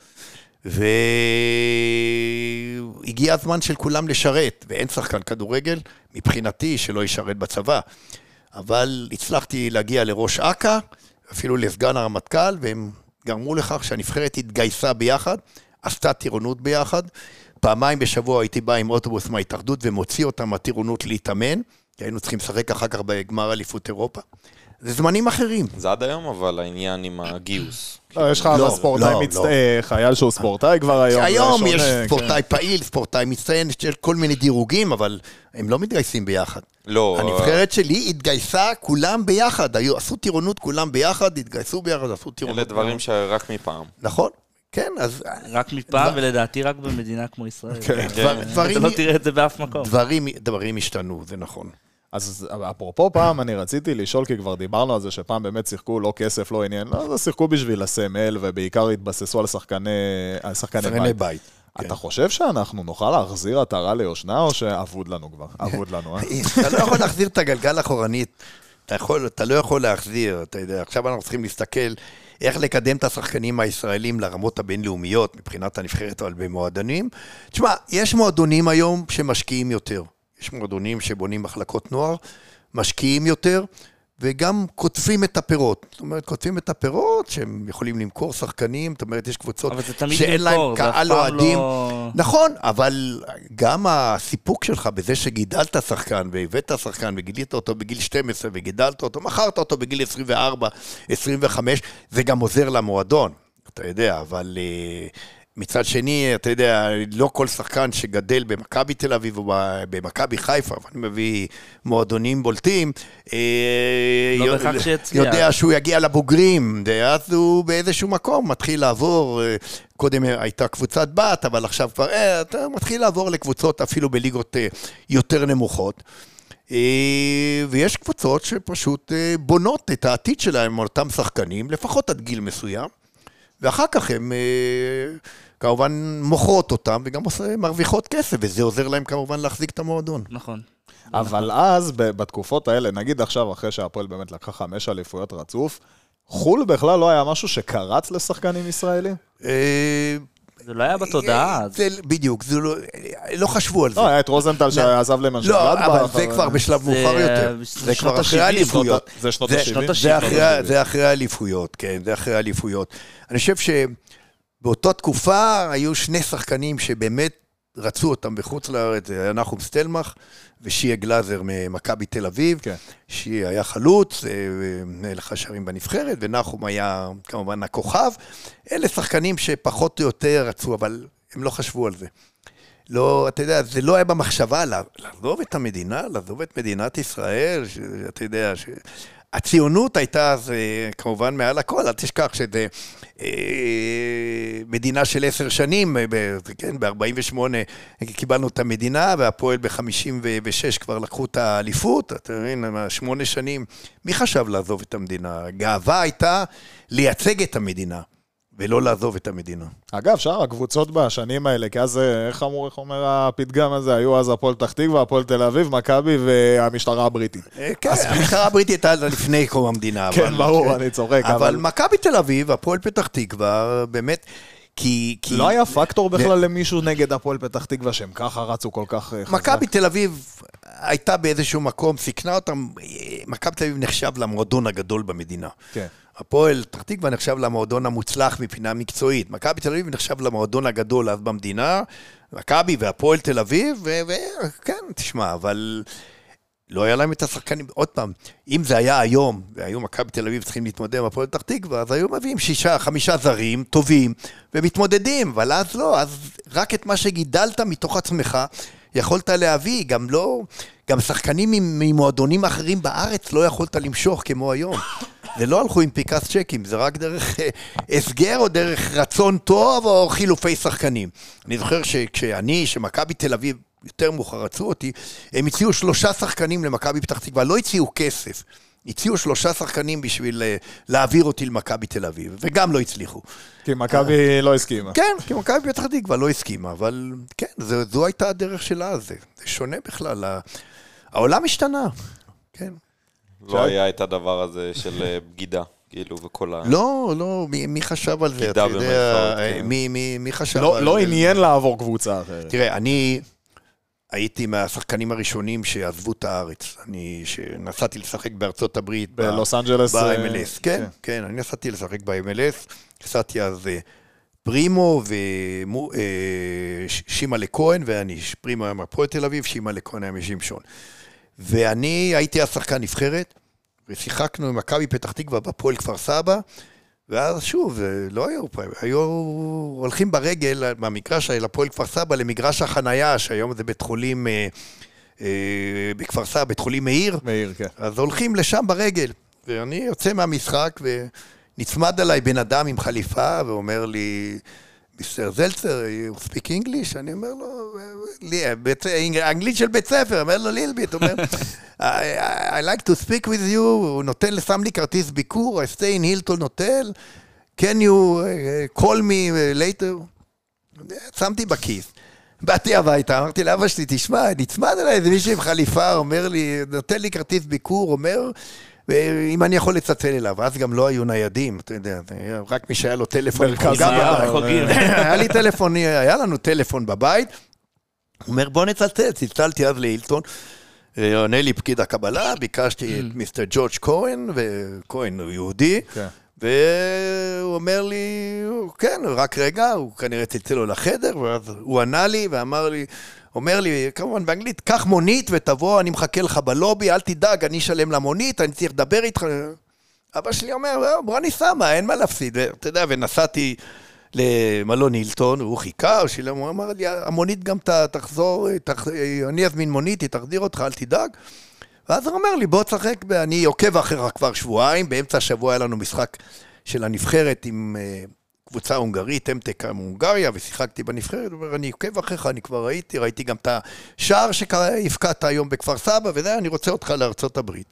והגיע הזמן של כולם לשרת, ואין שחקן כדורגל, מבחינתי שלא ישרת בצבא, אבל הצלחתי להגיע לראש אק"א, אפילו לסגן הרמטכ"ל, והם גרמו לכך שהנבחרת התגייסה ביחד, עשתה טירונות ביחד, פעמיים בשבוע הייתי בא עם אוטובוס מההתאחדות, ומוציא אותם מהטירונות להתאמן, כי היינו צריכים לשחק אחר כך בגמר אליפות אירופה. זה זמנים אחרים. זה עד היום, אבל העניין עם הגיוס. לא, יש לך ספורטאי מצטיין, חייל שהוא ספורטאי כבר היום. היום יש ספורטאי פעיל, ספורטאי מצטיין, יש כל מיני דירוגים, אבל הם לא מתגייסים ביחד. לא. הנבחרת שלי התגייסה כולם ביחד, עשו טירונות כולם ביחד, התגייסו ביחד, עשו טירונות. אלה דברים שרק מפעם. נכון, כן, אז... רק מפעם, ולדעתי רק במדינה כמו ישראל. דבר- אתה לא תראה את זה באף מקום. דברים, דברים השתנו, זה נכון. אז אפרופו פעם, אני רציתי לשאול, כי כבר דיברנו על זה שפעם באמת שיחקו לא כסף, לא עניין, לא, זה שיחקו בשביל הסמל, ובעיקר התבססו על שחקני, על שחקני שחקני בית. בית. אתה חושב שאנחנו נוכל להחזיר עטרה ליושנה, או שאבוד לנו כבר? אבוד לנו, אה? אתה לא יכול להחזיר את הגלגל אחורנית, אתה, יכול, אתה לא יכול להחזיר, אתה יודע, עכשיו אנחנו צריכים להסתכל איך לקדם את השחקנים הישראלים לרמות הבינלאומיות, מבחינת הנבחרת אבל במועדונים. תשמע, יש מועדונים היום שמשקיעים יותר, יש מועדונים שבונים מחלקות נוער, משקיעים יותר, וגם כותבים את הפירות. זאת אומרת, כותבים את הפירות שהם יכולים למכור שחקנים, זאת אומרת, יש קבוצות שאין להם קהל אוהדים. לא... נכון, אבל גם הסיפוק שלך בזה שגידלת שחקן, והבאת שחקן, וגילית אותו בגיל שתים עשרה, וגידלת אותו, מכרת אותו בגיל עשרים וארבע, עשרים וחמש, זה גם עוזר למועדון, אתה יודע, אבל... מצד שני, אתה יודע, לא כל שחקן שגדל במכבי תל אביב או במכבי חיפה, אני מביא מועדונים בולטים, לא בכך שיצליח. יודע שהוא יגיע לבוגרים, ואז הוא באיזשהו מקום מתחיל לעבור, קודם הייתה קבוצת בת, אבל עכשיו כבר, אתה מתחיל לעבור לקבוצות אפילו בליגות יותר נמוכות, ויש קבוצות שפשוט בונות את העתיד שלהם על אותם שחקנים, לפחות עד גיל מסוים, ואחר כך הם כמובן מוכרות אותם, וגם מרוויחות כסף, וזה עוזר להם כמובן להחזיק את המועדון. נכון. אבל אז, בתקופות האלה, נגיד עכשיו, אחרי שהפועל באמת לקחה חמש אליפויות רצוף, חול בכלל לא היה משהו שקרץ לשחקנים ישראלים? זה לא היה בתודעה. בדיוק, לא חשבו על זה. לא, היה את רוזנטל שעזב למנשן לא, אבל זה כבר בשלב מאוחר יותר. זה כבר אחרי האליפויות. זה שנות ה-שבעים? זה אחרי האליפויות, כן, זה אחרי האליפויות. אני חושב שבאותה תקופה היו שני שחקנים שבאמת רצו אותם בחוץ לארץ, זה היה נחום סטלמך ושיהיה גלאזר ממכבי תל אביב, שיהיה היה חלוץ, מנהל חשרים בנבחרת, ונחום היה כמובן הכוכב. אלה שחקנים שפחות או יותר רצו, אבל הם לא חשבו על זה. לא, אתה יודע, זה לא היה במחשבה לעזוב את המדינה, לעזוב את מדינת ישראל, אתה יודע, ש... הציונות הייתה, זה כמובן מעל הכל, אל תשכח שזה אה, מדינה של עשר שנים, ב, כן, ב-ארבעים ושמונה קיבלנו את המדינה, והפועל ב-חמישים ושש כבר לקחו את האליפות, אתה מבין, שמונה שנים, מי חשב לעזוב את המדינה? גאווה הייתה לייצג את המדינה. ולא לעזוב את המדינה. אגב, שאר הקבוצות בשנים האלה, כי אז, איך אמור, איך אומר הפתגם הזה, היו אז הפועל פתח תקווה, הפועל תל אביב, מכבי והמשטרה הבריטית. כן, המשטרה הבריטית הייתה לפני קום המדינה. כן, ברור, אני צוחק. אבל מכבי תל אביב, הפועל פתח תקווה, באמת, כי... לא היה פקטור בכלל למישהו נגד הפועל פתח תקווה, שהם ככה רצו כל כך חזק. מכבי תל אביב הייתה באיזשהו מקום, סיכנה אותם, מכבי תל אביב נחשב למועדון הגדול במדינה. כן. הפועל פתח תקווה נחשב למועדון המוצלח מבחינה מקצועית. מכבי תל אביב נחשב למועדון הגדול אז במדינה, מכבי והפועל תל אביב, וכן, תשמע, אבל לא היה להם את השחקנים. עוד פעם, אם זה היה היום, והיום מכבי תל אביב צריכים להתמודד עם הפועל פתח תקווה, אז היו מביאים שישה, חמישה זרים טובים, ומתמודדים, אבל אז לא, אז רק את מה שגידלת מתוך עצמך, יכולת להביא, גם לא, גם שחקנים ממועדונים אחרים בארץ לא יכולת למשוך כמו היום. זה לא הלכו עם פיקס צ'קים, זה רק דרך הסגר או דרך רצון טוב או חילופי שחקנים. אני זוכר שכשאני, שמכבי תל אביב יותר מאוחר רצו אותי, הם הציעו שלושה שחקנים למכבי פתח תקווה, לא הציעו כסף, הציעו שלושה שחקנים בשביל להעביר אותי למכבי תל אביב, וגם לא הצליחו. כי מכבי לא הסכימה. כן, כי מכבי פתח תקווה לא הסכימה, אבל כן, זו, זו הייתה הדרך שלה, זה, זה שונה בכלל, העולם השתנה, כן. לא היה את הדבר הזה של בגידה, כאילו, וכל ה... לא, לא, מי חשב על זה? בגידה במרכאות, כן. מי חשב על זה? לא עניין לעבור קבוצה אחרת. תראה, אני הייתי מהשחקנים הראשונים שעזבו את הארץ. אני שנסעתי לשחק בארצות הברית. בלוס אנג'לס. ב-אם אל אס, כן, כן, אני נסעתי לשחק ב-אם אל אס. נסעתי אז פרימו ושימה לכהן, ואני, פרימו היה מהפועל תל אביב, שימה לכהן היה משמשון. ואני הייתי השחקן נבחרת, ושיחקנו עם מכבי פתח תקווה בפועל כפר סבא, ואז שוב, לא היו פעם, היו הולכים ברגל במגרש של הפועל כפר סבא למגרש החנייה, שהיום זה בית חולים אה, אה, בכפר סבא, בית חולים מאיר. מאיר, כן. אז הולכים לשם ברגל, ואני יוצא מהמשחק נצמד עליי בן אדם עם חליפה, ואומר לי, מיסטר זלצר, you speak English? אני אומר לו, אנגלית של בית ספר, אומר לו לילביט, אומר, I like to speak with you, הוא נותן לשם לי כרטיס ביקור, I stay in Hilton Hotel, can you call me later? שמתי בכיס. באתי הביתה, אמרתי לאבא שלי, תשמע, נצמד עליי איזה מישהו עם חליפה, אומר לי, נותן לי כרטיס ביקור, אומר, אם אני יכול לצלצל אליו, אז גם לא היו ניידים, אתה יודע, רק מי שהיה לו טלפון, היה לי טלפון, היה לנו טלפון בבית, הוא אומר, בוא נצלצל, צלצלתי אז להילטון, עונה לי פקיד הקבלה, ביקשתי את מיסטר ג'ורג' כהן, וכהן הוא יהודי, והוא אומר לי, כן, רק רגע, הוא כנראה צלצל לו לחדר, ואז הוא ענה לי ואמר לי, אומר לי, כמובן באנגלית, קח מונית ותבוא, אני מחכה לך בלובי, אל תדאג, אני אשלם למונית, אני צריך לדבר איתך. אבא שלי אומר, בוא ניסע, מה, אין מה להפסיד. ואתה יודע, ונסעתי למלון הילטון, הוא חיכה, הוא אמר לי, המונית גם תחזור, אני אזמין מונית, היא תחזיר אותך, אל תדאג. ואז הוא אומר לי, בוא תשחק, אני עוקב אחריך כבר שבועיים, באמצע השבוע היה לנו משחק של הנבחרת עם קבוצה הונגרית, אמטק מהונגריה, ושיחקתי בנבחרת, ואני עוקב אחריך, אני כבר ראיתי, ראיתי גם את השער שהפקעת היום בכפר סבא, וזה, אני רוצה אותך לארצות הברית.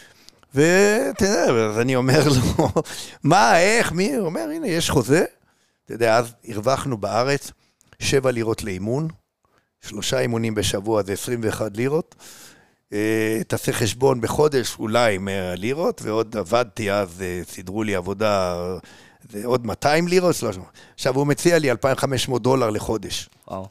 ואתה יודע, אז אני אומר לו, מה, איך, מי? הוא אומר, הנה, יש חוזה. אתה יודע, אז הרווחנו בארץ שבע לירות לאימון, שלושה אימונים בשבוע, זה עשרים ואחת לירות, תעשה חשבון בחודש, אולי מאה לירות, ועוד עבדתי אז, סידרו לי עבודה, זה עוד מאתיים לירות, עכשיו הוא מציע לי אלפיים וחמש מאות דולר לחודש.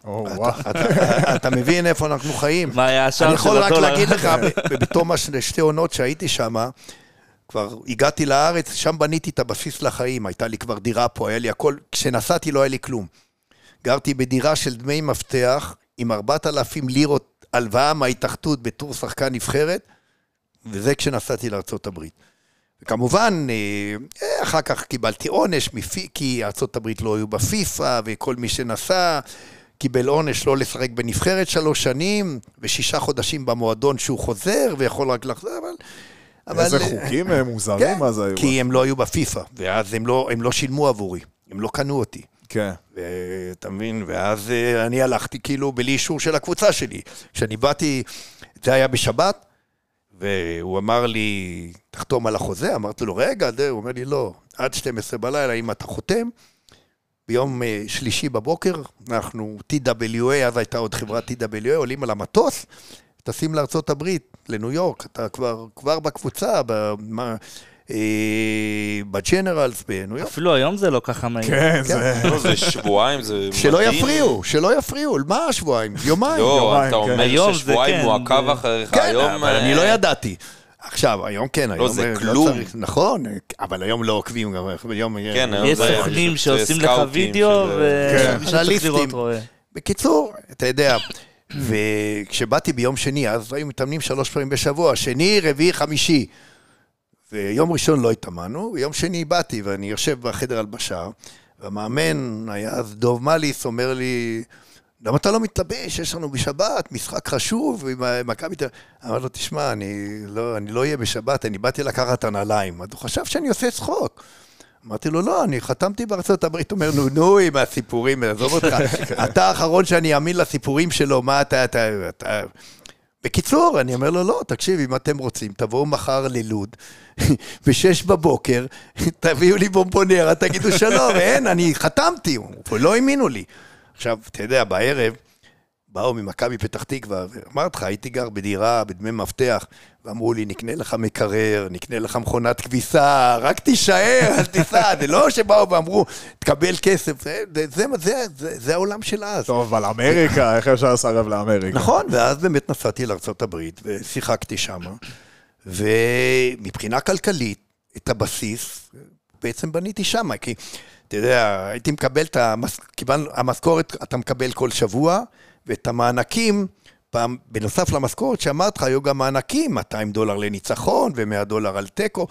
אתה מבין איפה אנחנו חיים? מה היה השער אני יכול של רק הדולר? להגיד לך, בתום שתי עונות שהייתי שם, כבר הגעתי לארץ, שם בניתי את הבסיס לחיים, הייתה לי כבר דירה פה, היה לי הכל, כשנסעתי לא היה לי כלום. גרתי בדירה של דמי מפתח, עם ארבעת אלפים לירות הלוואה מההתאחדות בתור שחקן נבחרת, וזה כשנסעתי לארצות הברית. וכמובן, אחר כך קיבלתי עונש, כי ארצות הברית לא היו בפיפה, וכל מי שנסע קיבל עונש לא לשחק בנבחרת שלוש שנים, ושישה חודשים במועדון שהוא חוזר, ויכול רק לחזור, אבל... איזה חוקים הם מוזרים אז היו. כי הם לא היו בפיפה, ואז הם לא, הם לא שילמו עבורי, הם לא קנו אותי. כן. ואתה מבין, ואז אני הלכתי כאילו בלי אישור של הקבוצה שלי. כשאני באתי, זה היה בשבת, והוא אמר לי, תחתום על החוזה, אמרתי לו, רגע, זה, הוא אומר לי, לא, עד שתים עשרה בלילה, אם אתה חותם, ביום שלישי בבוקר, אנחנו טי דאבליו איי, אז הייתה עוד חברת טי דאבליו איי, עולים על המטוס, טסים לארצות הברית, לניו יורק, אתה כבר, כבר בקבוצה, במה... בג'נרלס בניו יורק. אפילו היום זה לא ככה מהיר. כן, זה... לא, זה שבועיים, זה מדהים. שלא יפריעו, שלא יפריעו. מה השבועיים? יומיים. לא, אתה אומר ששבועיים הוא כן, עקב אחריך. כן, היום... אבל אני לא ידעתי. עכשיו, היום כן, היום... לא, זה כלום. נכון, אבל היום לא עוקבים גם. היום... יש סוכנים שעושים לך וידאו, וצריך לראות רואה. בקיצור, אתה יודע... וכשבאתי ביום שני, אז היו מתאמנים שלוש פעמים בשבוע, שני, רביעי, חמישי. ויום ראשון לא התאמנו, ויום שני באתי, ואני יושב בחדר הלבשה, והמאמן היה אז דוב מליס, אומר לי, למה אתה לא מתלבש? יש לנו בשבת, משחק חשוב, ומכבי... אמר לו, תשמע, אני לא, אני לא אהיה בשבת, אני באתי לקחת הנעליים. הוא חשב שאני עושה צחוק. אמרתי לו, לא, אני חתמתי בארצות הברית, אומר, נו, נו, עם הסיפורים, עזוב אותך. אתה האחרון שאני אאמין לסיפורים שלו, מה אתה, אתה, אתה... בקיצור, אני אומר לו, לא, תקשיב, אם אתם רוצים, תבואו מחר ללוד, בשש בבוקר, תביאו לי בומבונרה, תגידו שלום, אין, אני חתמתי, לא האמינו לי. עכשיו, אתה יודע, בערב, באו ממכבי פתח תקווה, ואמרת לך, הייתי גר בדירה, בדמי מפתח, ואמרו לי, נקנה לך מקרר, נקנה לך מכונת כביסה, רק תישאר, אל תיסע, זה לא שבאו ואמרו, תקבל כסף, זה, זה, זה, זה, זה, זה העולם של אז. טוב, אבל אמריקה, איך אפשר לסרב לאמריקה? נכון, ואז באמת נסעתי לארצות הברית, ושיחקתי שם, ומבחינה כלכלית, את הבסיס, בעצם בניתי שם, כי, אתה יודע, הייתי מקבל את המשכורת, אתה מקבל כל שבוע, ואת המענקים, פעם, בנוסף למשכורת שאמרת לך, היו גם מענקים, מאתיים דולר לניצחון, ו-מאה דולר על טקו,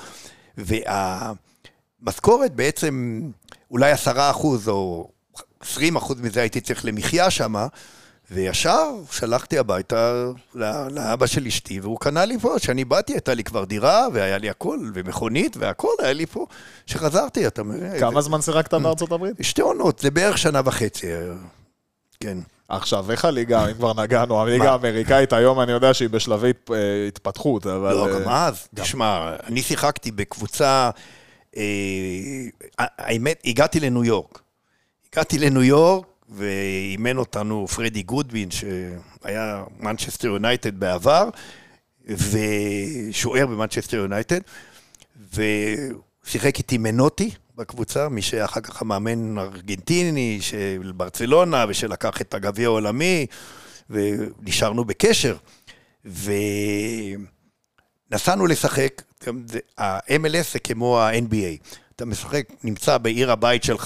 והמשכורת בעצם, אולי עשרה אחוז, או עשרים אחוז מזה הייתי צריך למחיה שם, וישר שלחתי הביתה לאבא של אשתי, והוא קנה לי פה, שאני באתי, הייתה לי כבר דירה, והיה לי הכל, ומכונית, והכל היה לי פה, שחזרתי, אתה מבין? כמה זמן שיחקת בארצות הברית? שתי עונות, זה בערך שנה וחצי, כן. עכשיו, איך הליגה, אם כבר נגענו, הליגה האמריקאית היום, אני יודע שהיא בשלבי התפתחות, אבל... לא, גם אז, תשמע, אני שיחקתי בקבוצה, האמת, הגעתי לניו יורק. הגעתי לניו יורק, ואימן אותנו פרדי גודבין, שהיה מנצ'סטר יונייטד בעבר, ושוער במנצ'סטר יונייטד, ושיחק איתי מנוטי בקבוצה, מי שאחר כך המאמן ארגנטיני של ברצלונה, ושלקח את הגביע העולמי, ונשארנו בקשר, ונסענו לשחק, ה-אם אל אס זה כמו ה-אן בי איי, אתה משחק, נמצא בעיר הבית שלך,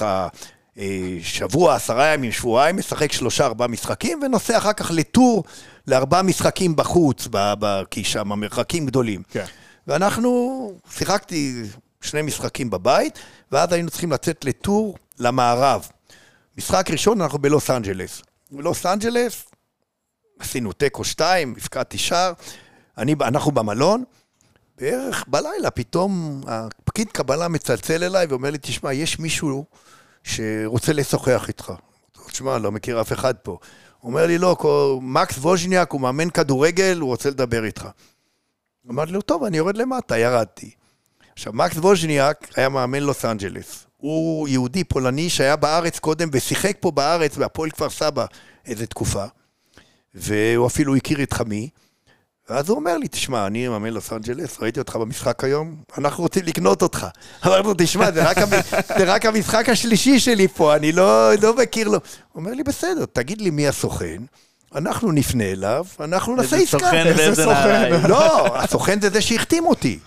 שבוע, עשרה ימים, שבועיים, משחק שלושה, ארבעה משחקים, ונוסע אחר כך לטור לארבעה משחקים בחוץ, כי שם המרחקים גדולים. כן. ואנחנו, שיחקתי שני משחקים בבית, ואז היינו צריכים לצאת לטור למערב. משחק ראשון, אנחנו בלוס אנג'לס. בלוס אנג'לס, עשינו טקו שתיים, הפקעתי שער, אני, אנחנו במלון, בערך בלילה, פתאום הפקיד קבלה מצלצל אליי, ואומר לי, תשמע, יש מישהו שרוצה לשוחח איתך. תשמע, לא מכיר אף אחד פה. הוא אומר לי, לא, מקס ווז'ניאק, הוא מאמן כדורגל, הוא רוצה לדבר איתך. אמרתי לו, טוב, אני יורד למטה, ירדתי. עכשיו, מקס ווז'ניאק היה מאמן לוס אנג'לס. הוא יהודי פולני שהיה בארץ קודם, ושיחק פה בארץ, בהפועל כפר סבא, איזו תקופה. והוא אפילו הכיר את חמי. ואז הוא אומר לי, תשמע, אני מאמן לוס אנג'לס, ראיתי אותך במשחק היום, אנחנו רוצים לקנות אותך. אמרנו, תשמע, זה רק, זה רק המשחק השלישי שלי פה, אני לא, לא מכיר לו. הוא אומר לי, בסדר, תגיד לי מי הסוכן, אנחנו נפנה אליו, אנחנו נעשה עסקה. איזה סוכן? לא, הסוכן זה זה שהחתים אותי.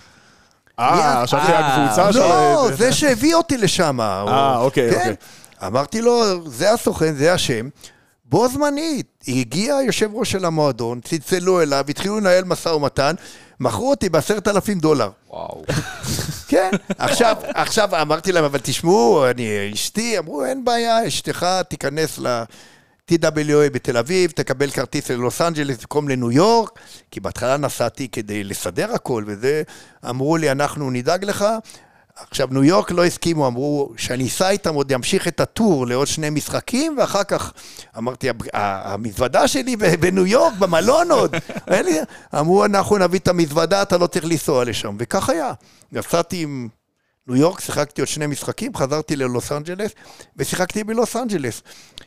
אה, עכשיו זה הקבוצה שלו. לא, זה שהביא אותי לשם. אה, אוקיי, אוקיי. אמרתי לו, זה הסוכן, זה השם. בו זמנית, הגיע היושב ראש של המועדון, צלצלו אליו, התחילו לנהל משא ומתן, מכרו אותי בעשרת אלפים דולר. וואו. כן, עכשיו, עכשיו אמרתי להם, אבל תשמעו, אני אשתי, אמרו, אין בעיה, אשתך תיכנס ל-טי דאבליו איי בתל אביב, תקבל כרטיס ללוס אנג'לס, תקום לניו יורק, כי בהתחלה נסעתי כדי לסדר הכל, וזה, אמרו לי, אנחנו נדאג לך, עכשיו, ניו יורק לא הסכימו, אמרו שאני אסע איתם עוד ימשיך את הטור לעוד שני משחקים, ואחר כך אמרתי, המזוודה שלי בניו יורק, במלון עוד, אמרו, אנחנו נביא את המזוודה, אתה לא צריך לנסוע לשם, וכך היה. נסעתי עם ניו יורק, שיחקתי עוד שני משחקים, חזרתי ללוס אנג'לס, ושיחקתי בלוס אנג'לס,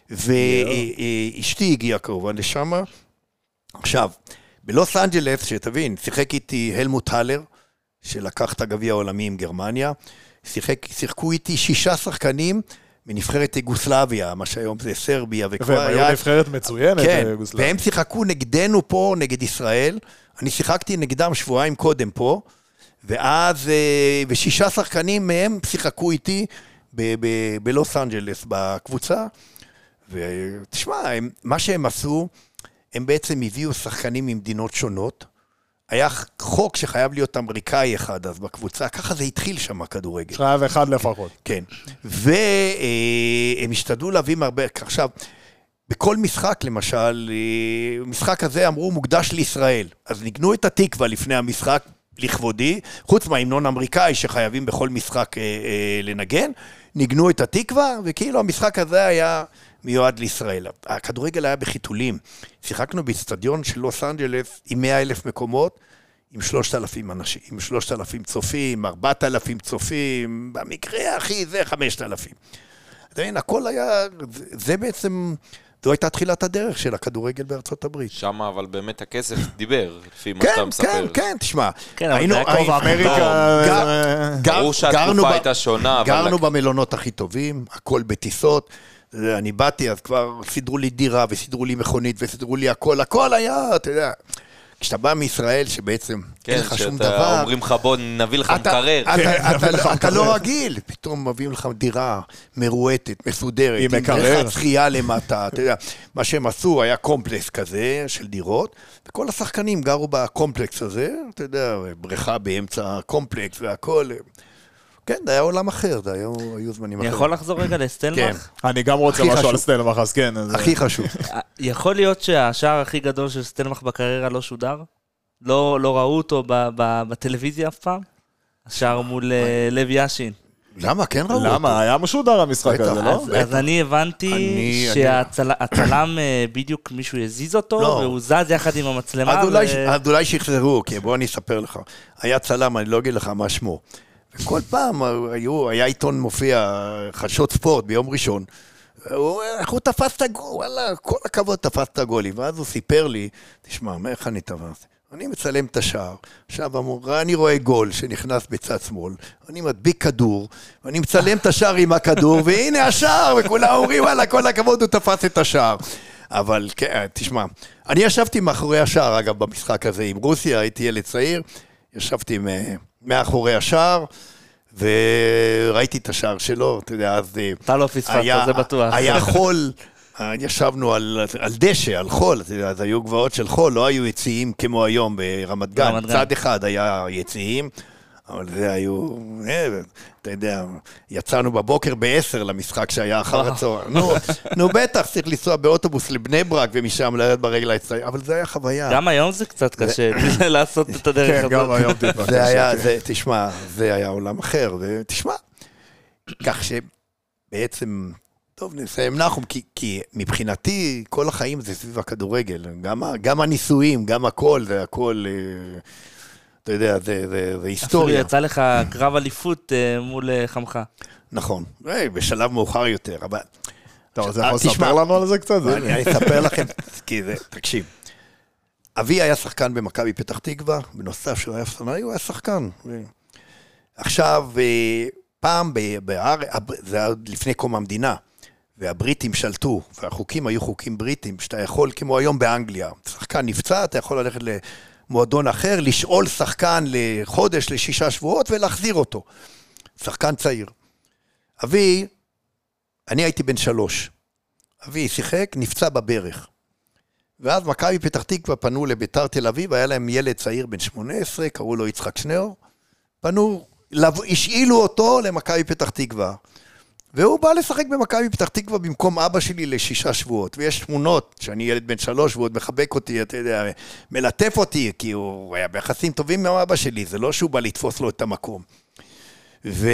ואשתי הגיעה כמובן לשם. עכשיו, בלוס אנג'לס, שתבין, שיחק איתי הלמוט הלר, שלקח את הגביע העולמי עם גרמניה, שיחק, שיחקו איתי שישה שחקנים מנבחרת יוגוסלביה, מה שהיום זה סרביה, וכבר והם היו נבחרת מצוינת. כן, והם שיחקו נגדנו פה, נגד ישראל, אני שיחקתי נגדם שבועיים קודם פה, ואז, ושישה שחקנים מהם שיחקו איתי בלוס אנג'לס בקבוצה, ותשמע, מה שהם עשו, הם בעצם הביאו שחקנים ממדינות שונות, היה חוק שחייב להיות אמריקאי אחד אז בקבוצה, ככה זה התחיל שם הכדורגל. חייב אחד לפחות. כן, והם השתדלו להביא הרבה, עכשיו, בכל משחק למשל, משחק הזה אמרו מוקדש לישראל, אז ניגנו את התקווה לפני המשחק לכבודי, חוץ מההמנון האמריקאי שחייבים בכל משחק לנגן, ניגנו את התקווה, וכאילו המשחק הזה היה מיועד לישראל. הכדורגל היה בחיתולים. שיחקנו באצטדיון של לוס אנג'לס עם מאה אלף מקומות, עם שלושת אלפים אנשים, עם שלושת אלפים צופים, ארבעת אלפים צופים, במקרה הכי זה חמשת אלפים. עדיין, הכל היה, זה בעצם, זו הייתה תחילת הדרך של הכדורגל בארצות הברית. שם אבל באמת הכסף דיבר, לפי מה כן, שאתה מספר. כן, כן, תשמע. כן, אבל זה היה קרוב אמריקה. ברור שהתקופה הייתה שונה. גרנו במלונות הכי טובים, הכל בטיסות. אני באתי, אז כבר סידרו לי דירה, וסידרו לי מכונית, וסידרו לי הכל, הכל היה, אתה יודע, כשאתה בא מישראל, שבעצם אין לך שום דבר. כן, אומרים לך, בוא נביא לך מקרר. אתה לא רגיל, פתאום מביאים לך דירה מרועטת, מסודרת, עם מקרר. צחייה למטה, אתה יודע, מה שהם עשו היה קומפלקס כזה של דירות, וכל השחקנים גרו בקומפלקס הזה, אתה יודע, בריכה באמצע הקומפלקס והכל, כן, זה היה עולם אחר, זה היו, היו זמנים אחרים. אני יכול לחזור רגע לסטלמך? אני גם רוצה משהו על סטלמך, אז כן. הכי חשוב. יכול להיות שהשער הכי גדול של סטלמך בקריירה לא שודר? לא ראו אותו בטלוויזיה אף פעם? השער מול לב יאשין. למה? כן ראו אותו. למה? היה משודר המשחק הזה, לא? אז אני הבנתי שהצלם בדיוק מישהו יזיז אותו, והוא זז יחד עם המצלמה. אז אולי שחזרו, כי בוא אני אספר לך. היה צלם, אני לא אגיד לך מה שמו. וכל פעם היה עיתון מופיע, חדשות ספורט ביום ראשון. הוא תפס את הגול, וואלה, כל הכבוד תפס את הגולים. ואז הוא סיפר לי, תשמע, איך אני תפס? אני מצלם את השער, עכשיו אמור, אני רואה גול שנכנס בצד שמאל, אני מדביק כדור, ואני מצלם את השער עם הכדור, והנה השער, וכולם אומרים, וואלה, כל הכבוד הוא תפס את השער. אבל, כן, תשמע, אני ישבתי מאחורי השער, אגב, במשחק הזה עם רוסיה, הייתי ילד צעיר, ישבתי מאחורי השער, וראיתי את השער שלו, אתה יודע, אז... אתה לא פספסת, זה בטוח. היה חול... ישבנו על, על דשא, על חול, אז היו גבעות של חול, לא היו יציאים כמו היום ברמת גן, צד אחד היה יציאים, אבל זה היו, אתה יודע, יצאנו בבוקר בעשר למשחק שהיה אחר הצהריים, נו, נו בטח, צריך לנסוע באוטובוס לבני ברק ומשם לרד ברגל היצאים, אבל זה היה חוויה. גם היום זה קצת קשה לעשות את הדרך הזאת. כן, גם היום טיפה. זה היה, תשמע, זה היה עולם אחר, ותשמע, כך שבעצם... טוב, נסיים נחום, כי, כי מבחינתי כל החיים זה סביב הכדורגל, גם, גם הניסויים, גם הכל, זה הכל, אתה יודע, זה, זה, זה היסטוריה. אפילו יצא לך קרב אליפות מול חמך. נכון, בשלב מאוחר יותר, אבל... טוב, זה יכול לספר לנו על זה קצת? אני אספר לכם, כי זה, תקשיב, אבי היה שחקן במכבי פתח תקווה, בנוסף שהוא היה פסנאי, הוא היה שחקן. עכשיו, פעם, זה היה לפני קום המדינה, והבריטים שלטו, והחוקים היו חוקים בריטים, שאתה יכול, כמו היום באנגליה, שחקן נפצע, אתה יכול ללכת למועדון אחר, לשאול שחקן לחודש, לשישה שבועות, ולהחזיר אותו. שחקן צעיר. אבי, אני הייתי בן שלוש. אבי שיחק, נפצע בברך. ואז מכבי פתח תקווה פנו לביתר תל אביב, היה להם ילד צעיר בן שמונה עשרה, קראו לו יצחק שניאור, פנו, השאילו אותו למכבי פתח תקווה. והוא בא לשחק במכבי פתח תקווה במקום אבא שלי לשישה שבועות, ויש תמונות שאני ילד בן שלוש ועוד מחבק אותי, אתה יודע, מלטף אותי, כי הוא היה ביחסים טובים עם אבא שלי, זה לא שהוא בא לתפוס לו את המקום. ו...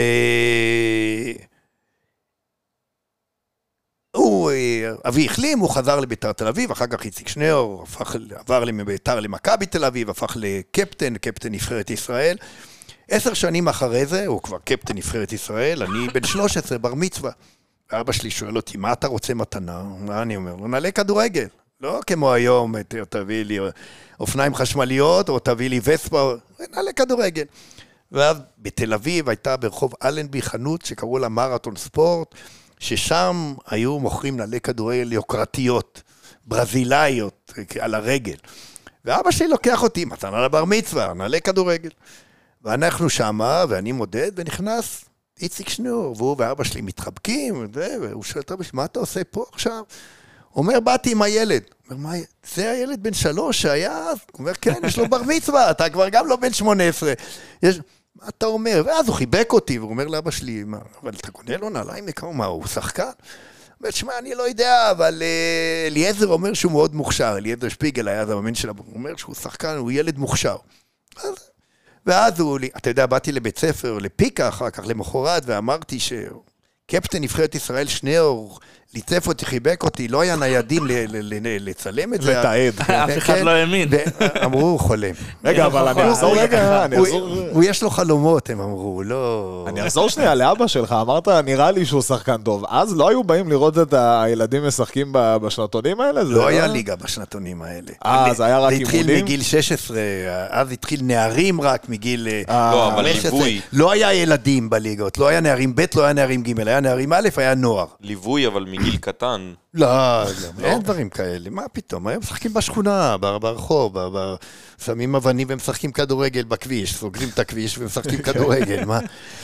הוא, אבי החלים, הוא חזר לביתר תל אביב, אחר כך איציק שניאור, הפך, עבר מביתר למכבי תל אביב, הפך לקפטן, קפטן נבחרת ישראל, עשר שנים אחרי זה, הוא כבר קפטן נבחרת ישראל, אני בן שלוש עשרה, בר מצווה. ואבא שלי שואל אותי, מה אתה רוצה מתנה? מה אני אומר? נעלה כדורגל. לא כמו היום, תביא לי אופניים חשמליות, או תביא לי וספה, נעלה כדורגל. ואז בתל אביב הייתה ברחוב אלנבי חנות, שקראו לה מרתון ספורט, ששם היו מוכרים נעלי כדורגל יוקרתיות, ברזילאיות, על הרגל. ואבא שלי לוקח אותי, מתנה לבר מצווה, נעלה כדורגל. ואנחנו שמה, ואני מודד, ונכנס איציק שניאור, והוא ואבא שלי מתחבקים, והוא שואל את אבא שלי, מה אתה עושה פה עכשיו? הוא אומר, באתי עם הילד. הוא אומר, מה, זה הילד בן שלוש שהיה אז? הוא אומר, כן, יש לו בר מצווה, אתה כבר גם לא בן שמונה עשרה. יש... מה אתה אומר? ואז הוא חיבק אותי, והוא אומר לאבא שלי, מה, אבל אתה קונה לו נעליים מקרוב, מה, הוא שחקן? הוא אומר, שמע, אני לא יודע, אבל אליעזר אומר שהוא מאוד מוכשר, אליעזר שפיגל היה אז המאמן שלו, הוא אומר שהוא שחקן, הוא ילד מוכשר. אז... ואז הוא, אתה יודע, באתי לבית ספר, לפיקה אחר כך, למחרת, ואמרתי שקפטן נבחרת ישראל שניאור, ליצף אותי, חיבק אותי, לא היה ניידים לצלם את זה. לתעד. אף אחד לא האמין. אמרו, הוא חולם. רגע, אבל אני אחזור רגע, אני אחזור... הוא יש לו חלומות, הם אמרו, לא... אני אחזור שנייה לאבא שלך, אמרת, נראה לי שהוא שחקן טוב. אז לא היו באים לראות את הילדים משחקים בשנתונים האלה? לא היה ליגה בשנתונים האלה. אה, זה היה רק אימונים? זה התחיל מגיל שש עשרה, אז התחיל נערים רק מגיל... לא, אבל ליווי. לא היה ילדים בליגות, לא היה נערים ב', לא היה נערים ג', היה נערים א', היה נוער. ליווי, אבל מגיל קטן. לא, אין דברים כאלה, מה פתאום, היום משחקים בשכונה, ברחוב, שמים אבנים ומשחקים כדורגל בכביש, סוגרים את הכביש ומשחקים כדורגל, מה?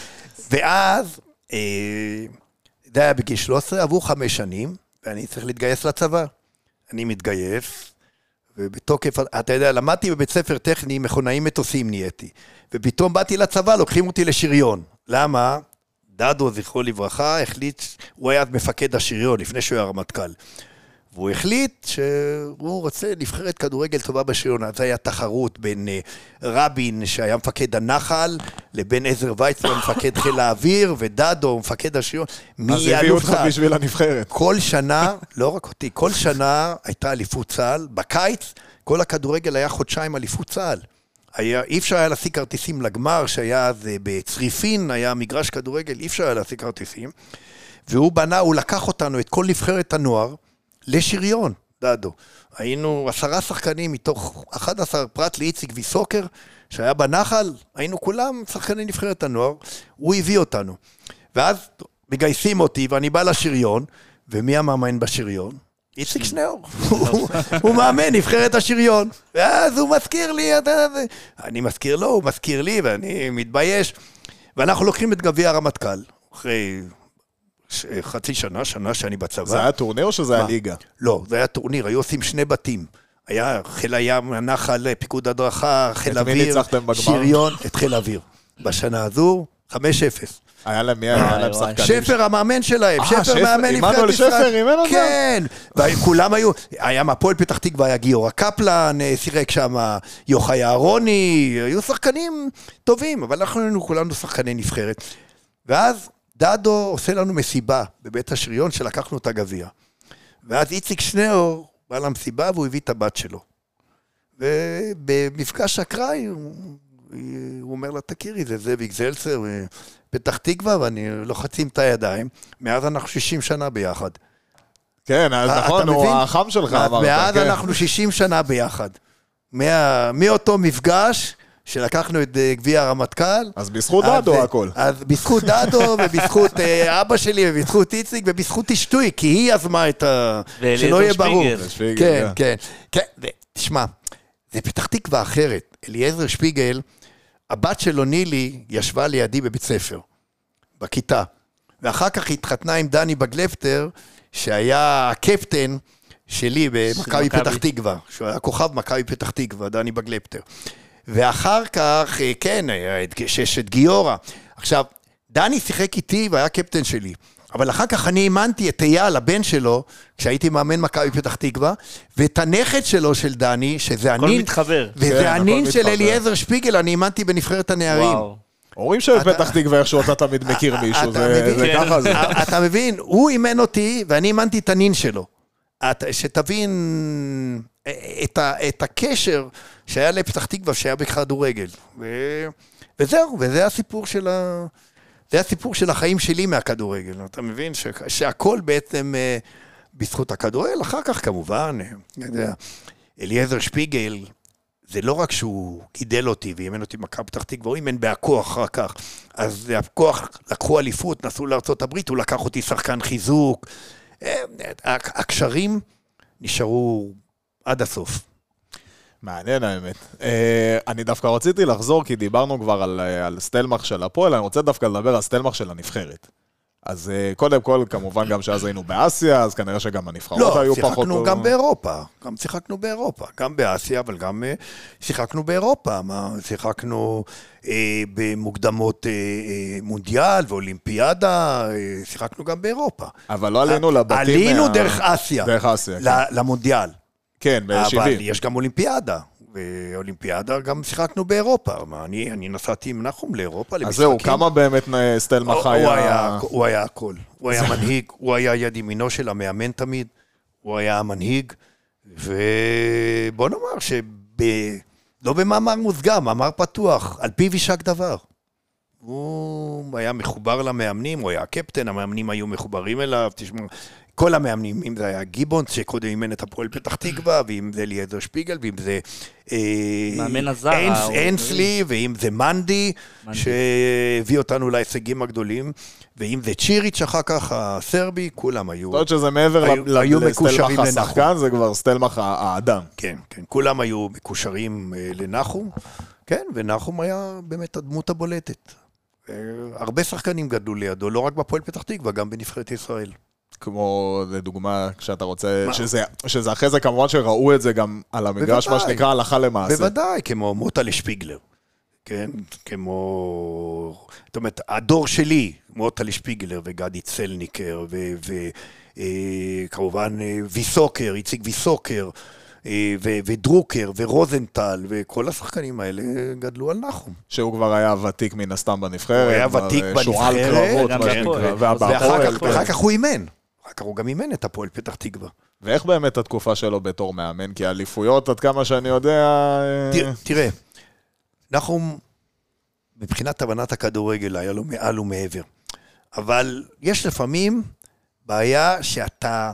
ואז, זה היה בגיל שלוש עשרה, עברו חמש שנים, ואני צריך להתגייס לצבא. אני מתגייס, ובתוקף, אתה יודע, למדתי בבית ספר טכני, מכונאים מטוסים נהייתי, ופתאום באתי לצבא, לוקחים אותי לשריון. למה? דדו, זכרו לברכה, החליט, הוא היה מפקד השריון לפני שהוא היה רמטכ"ל. והוא החליט שהוא רוצה נבחרת כדורגל טובה בשריון. אז היה תחרות בין רבין, שהיה מפקד הנחל, לבין עזר ויצמן, מפקד חיל האוויר, ודדו, מפקד השריון. אז הביאו אותך בשביל הנבחרת. כל שנה, לא רק אותי, כל שנה הייתה אליפות צה"ל. בקיץ, כל הכדורגל היה חודשיים אליפות צה"ל. היה, אי אפשר היה להשיג כרטיסים לגמר, שהיה אז בצריפין, היה מגרש כדורגל, אי אפשר היה להשיג כרטיסים. והוא בנה, הוא לקח אותנו, את כל נבחרת הנוער, לשריון, דדו. היינו עשרה שחקנים מתוך אחד עשר פרט לאיציק ויסוקר, שהיה בנחל, היינו כולם שחקני נבחרת הנוער, הוא הביא אותנו. ואז מגייסים אותי, ואני בא לשריון, ומי המאמן בשריון? איציק שניאור. הוא מאמן נבחרת השריון. ואז הוא מזכיר לי, אני מזכיר לו, הוא מזכיר לי, ואני מתבייש. ואנחנו לוקחים את גביע הרמטכ"ל, אחרי חצי שנה, שנה שאני בצבא. זה היה טורניר או שזה היה ליגה? לא, זה היה טורניר, היו עושים שני בתים. היה חיל הים, נחל, פיקוד הדרכה, חיל אוויר, שריון, את חיל אוויר. בשנה הזו, חמש אפס. היה להם מי היה להם שחקנים? שפר המאמן שלהם, שפר מאמן נבחרת ישראל. שפר, אימן אותם? כן, וכולם היו, היה מהפועל פתח תקווה, היה גיורא קפלן, שיחק שם יוחאי אהרוני, היו שחקנים טובים, אבל אנחנו היינו כולנו שחקני נבחרת. ואז דדו עושה לנו מסיבה בבית השריון שלקחנו את הגביע. ואז איציק שניאור בא למסיבה והוא הביא את הבת שלו. ובמפגש אקראי הוא אומר לה, תכירי, זה זאביק זלצר, פתח תקווה, ואני לוחצים את הידיים. מאז אנחנו שישים שנה ביחד. כן, אז נכון, הוא החם שלך אמרת. מאז אנחנו שישים שנה ביחד. מאותו מפגש שלקחנו את גביע הרמטכ"ל. אז בזכות דדו הכל. אז בזכות דדו, ובזכות אבא שלי, ובזכות איציק, ובזכות אשתוי, כי היא יזמה את ה... שלא יהיה ברור. כן, כן. כן, תשמע, זה פתח תקווה אחרת. אליעזר שפיגל, הבת שלו נילי ישבה לידי בבית ספר, בכיתה. ואחר כך התחתנה עם דני בגלפטר, שהיה הקפטן שלי במכבי פתח תקווה, שהוא היה כוכב מכבי פתח תקווה, דני בגלפטר. ואחר כך, כן, שיש את גיורא. עכשיו, דני שיחק איתי והיה קפטן שלי. אבל אחר כך אני אימנתי את אייל, הבן שלו, כשהייתי מאמן מכבי פתח תקווה, ואת הנכד שלו של דני, שזה הנין... הכל מתחבר. וזה הנין של אליעזר שפיגל, אני אימנתי בנבחרת הנערים. הורים של פתח תקווה, איך שאתה תמיד מכיר מישהו, זה ככה זה. אתה מבין, הוא אימן אותי, ואני אימנתי את הנין שלו. שתבין את הקשר שהיה לפתח תקווה, שהיה בכדורגל. וזהו, וזה הסיפור של ה... זה הסיפור של החיים שלי מהכדורגל. אתה מבין ש... שהכל בעצם בזכות הכדורגל, אחר כך כמובן, אליעזר שפיגל, זה לא רק שהוא גידל אותי ואימן אותי מכבי פתח תקווה, הוא אימן בהכוח אחר כך. אז הכוח לקחו אליפות, נסעו לארצות הברית, הוא לקח אותי שחקן חיזוק. הקשרים נשארו עד הסוף. מעניין האמת. אני דווקא רציתי לחזור, כי דיברנו כבר על, על סטלמח של הפועל, אני רוצה דווקא לדבר על סטלמח של הנבחרת. אז קודם כל, כמובן גם שאז היינו באסיה, אז כנראה שגם הנבחרות לא, היו פחות... לא, שיחקנו גם באירופה, גם שיחקנו באירופה, גם באסיה, אבל גם שיחקנו באירופה, שיחקנו אה, במוקדמות אה, אה, מונדיאל ואולימפיאדה, אה, שיחקנו גם באירופה. אבל לא עלינו לבתים... עלינו מה... דרך אסיה, דרך אסיה, ל- כן. למונדיאל. כן, ב-שבעים. אבל יש גם אולימפיאדה. ואולימפיאדה גם שיחקנו באירופה. אני, אני נסעתי עם נחום לאירופה למשחקים. אז זהו, כמה באמת סטלמח היה... הוא היה... הוא היה הכל. הוא היה מנהיג, הוא היה יד ימינו של המאמן תמיד, הוא היה המנהיג, ובוא נאמר שב... לא במאמר מוסגר, מאמר פתוח, על פיו יישק דבר. הוא היה מחובר למאמנים, הוא היה הקפטן, המאמנים היו מחוברים אליו, תשמע... כל המאמנים, אם זה היה גיבונס, שקודם אימן את הפועל פתח תקווה, ואם זה אליעזר שפיגל, ואם זה מאמן הזר, אנסלי, ואם זה מנדי, שהביא אותנו להישגים הגדולים, ואם זה צ'יריץ' אחר כך, הסרבי, כולם היו... זאת אומרת שזה מעבר לסטלמח השחקן, זה כבר סטלמח האדם. כן, כן, כולם היו מקושרים לנחום, כן, ונחום היה באמת הדמות הבולטת. הרבה שחקנים גדלו לידו, לא רק בפועל פתח תקווה, גם בנבחרת ישראל. כמו לדוגמה, כשאתה רוצה, שזה, שזה אחרי זה כמובן שראו את זה גם על המגרש, מה שנקרא הלכה למעשה. בוודאי, כמו מוטה לשפיגלר, כן, כמו, זאת אומרת, הדור שלי, מוטלי שפיגלר וגדי צלניקר, וכמובן ויסוקר, איציק ויסוקר, ודרוקר ורוזנטל, וכל השחקנים האלה גדלו על נחום. שהוא כבר היה ותיק מן הסתם בנבחרת. הוא היה ותיק בנבחרת. שועל קרבות, ואחר כך הוא אימן. אחר כך הוא גם אימן את הפועל פתח תקווה. ואיך באמת התקופה שלו בתור מאמן? כי האליפויות, עד כמה שאני יודע... תראה, נחום, מבחינת הבנת הכדורגל, היה לו מעל ומעבר. אבל יש לפעמים בעיה שאתה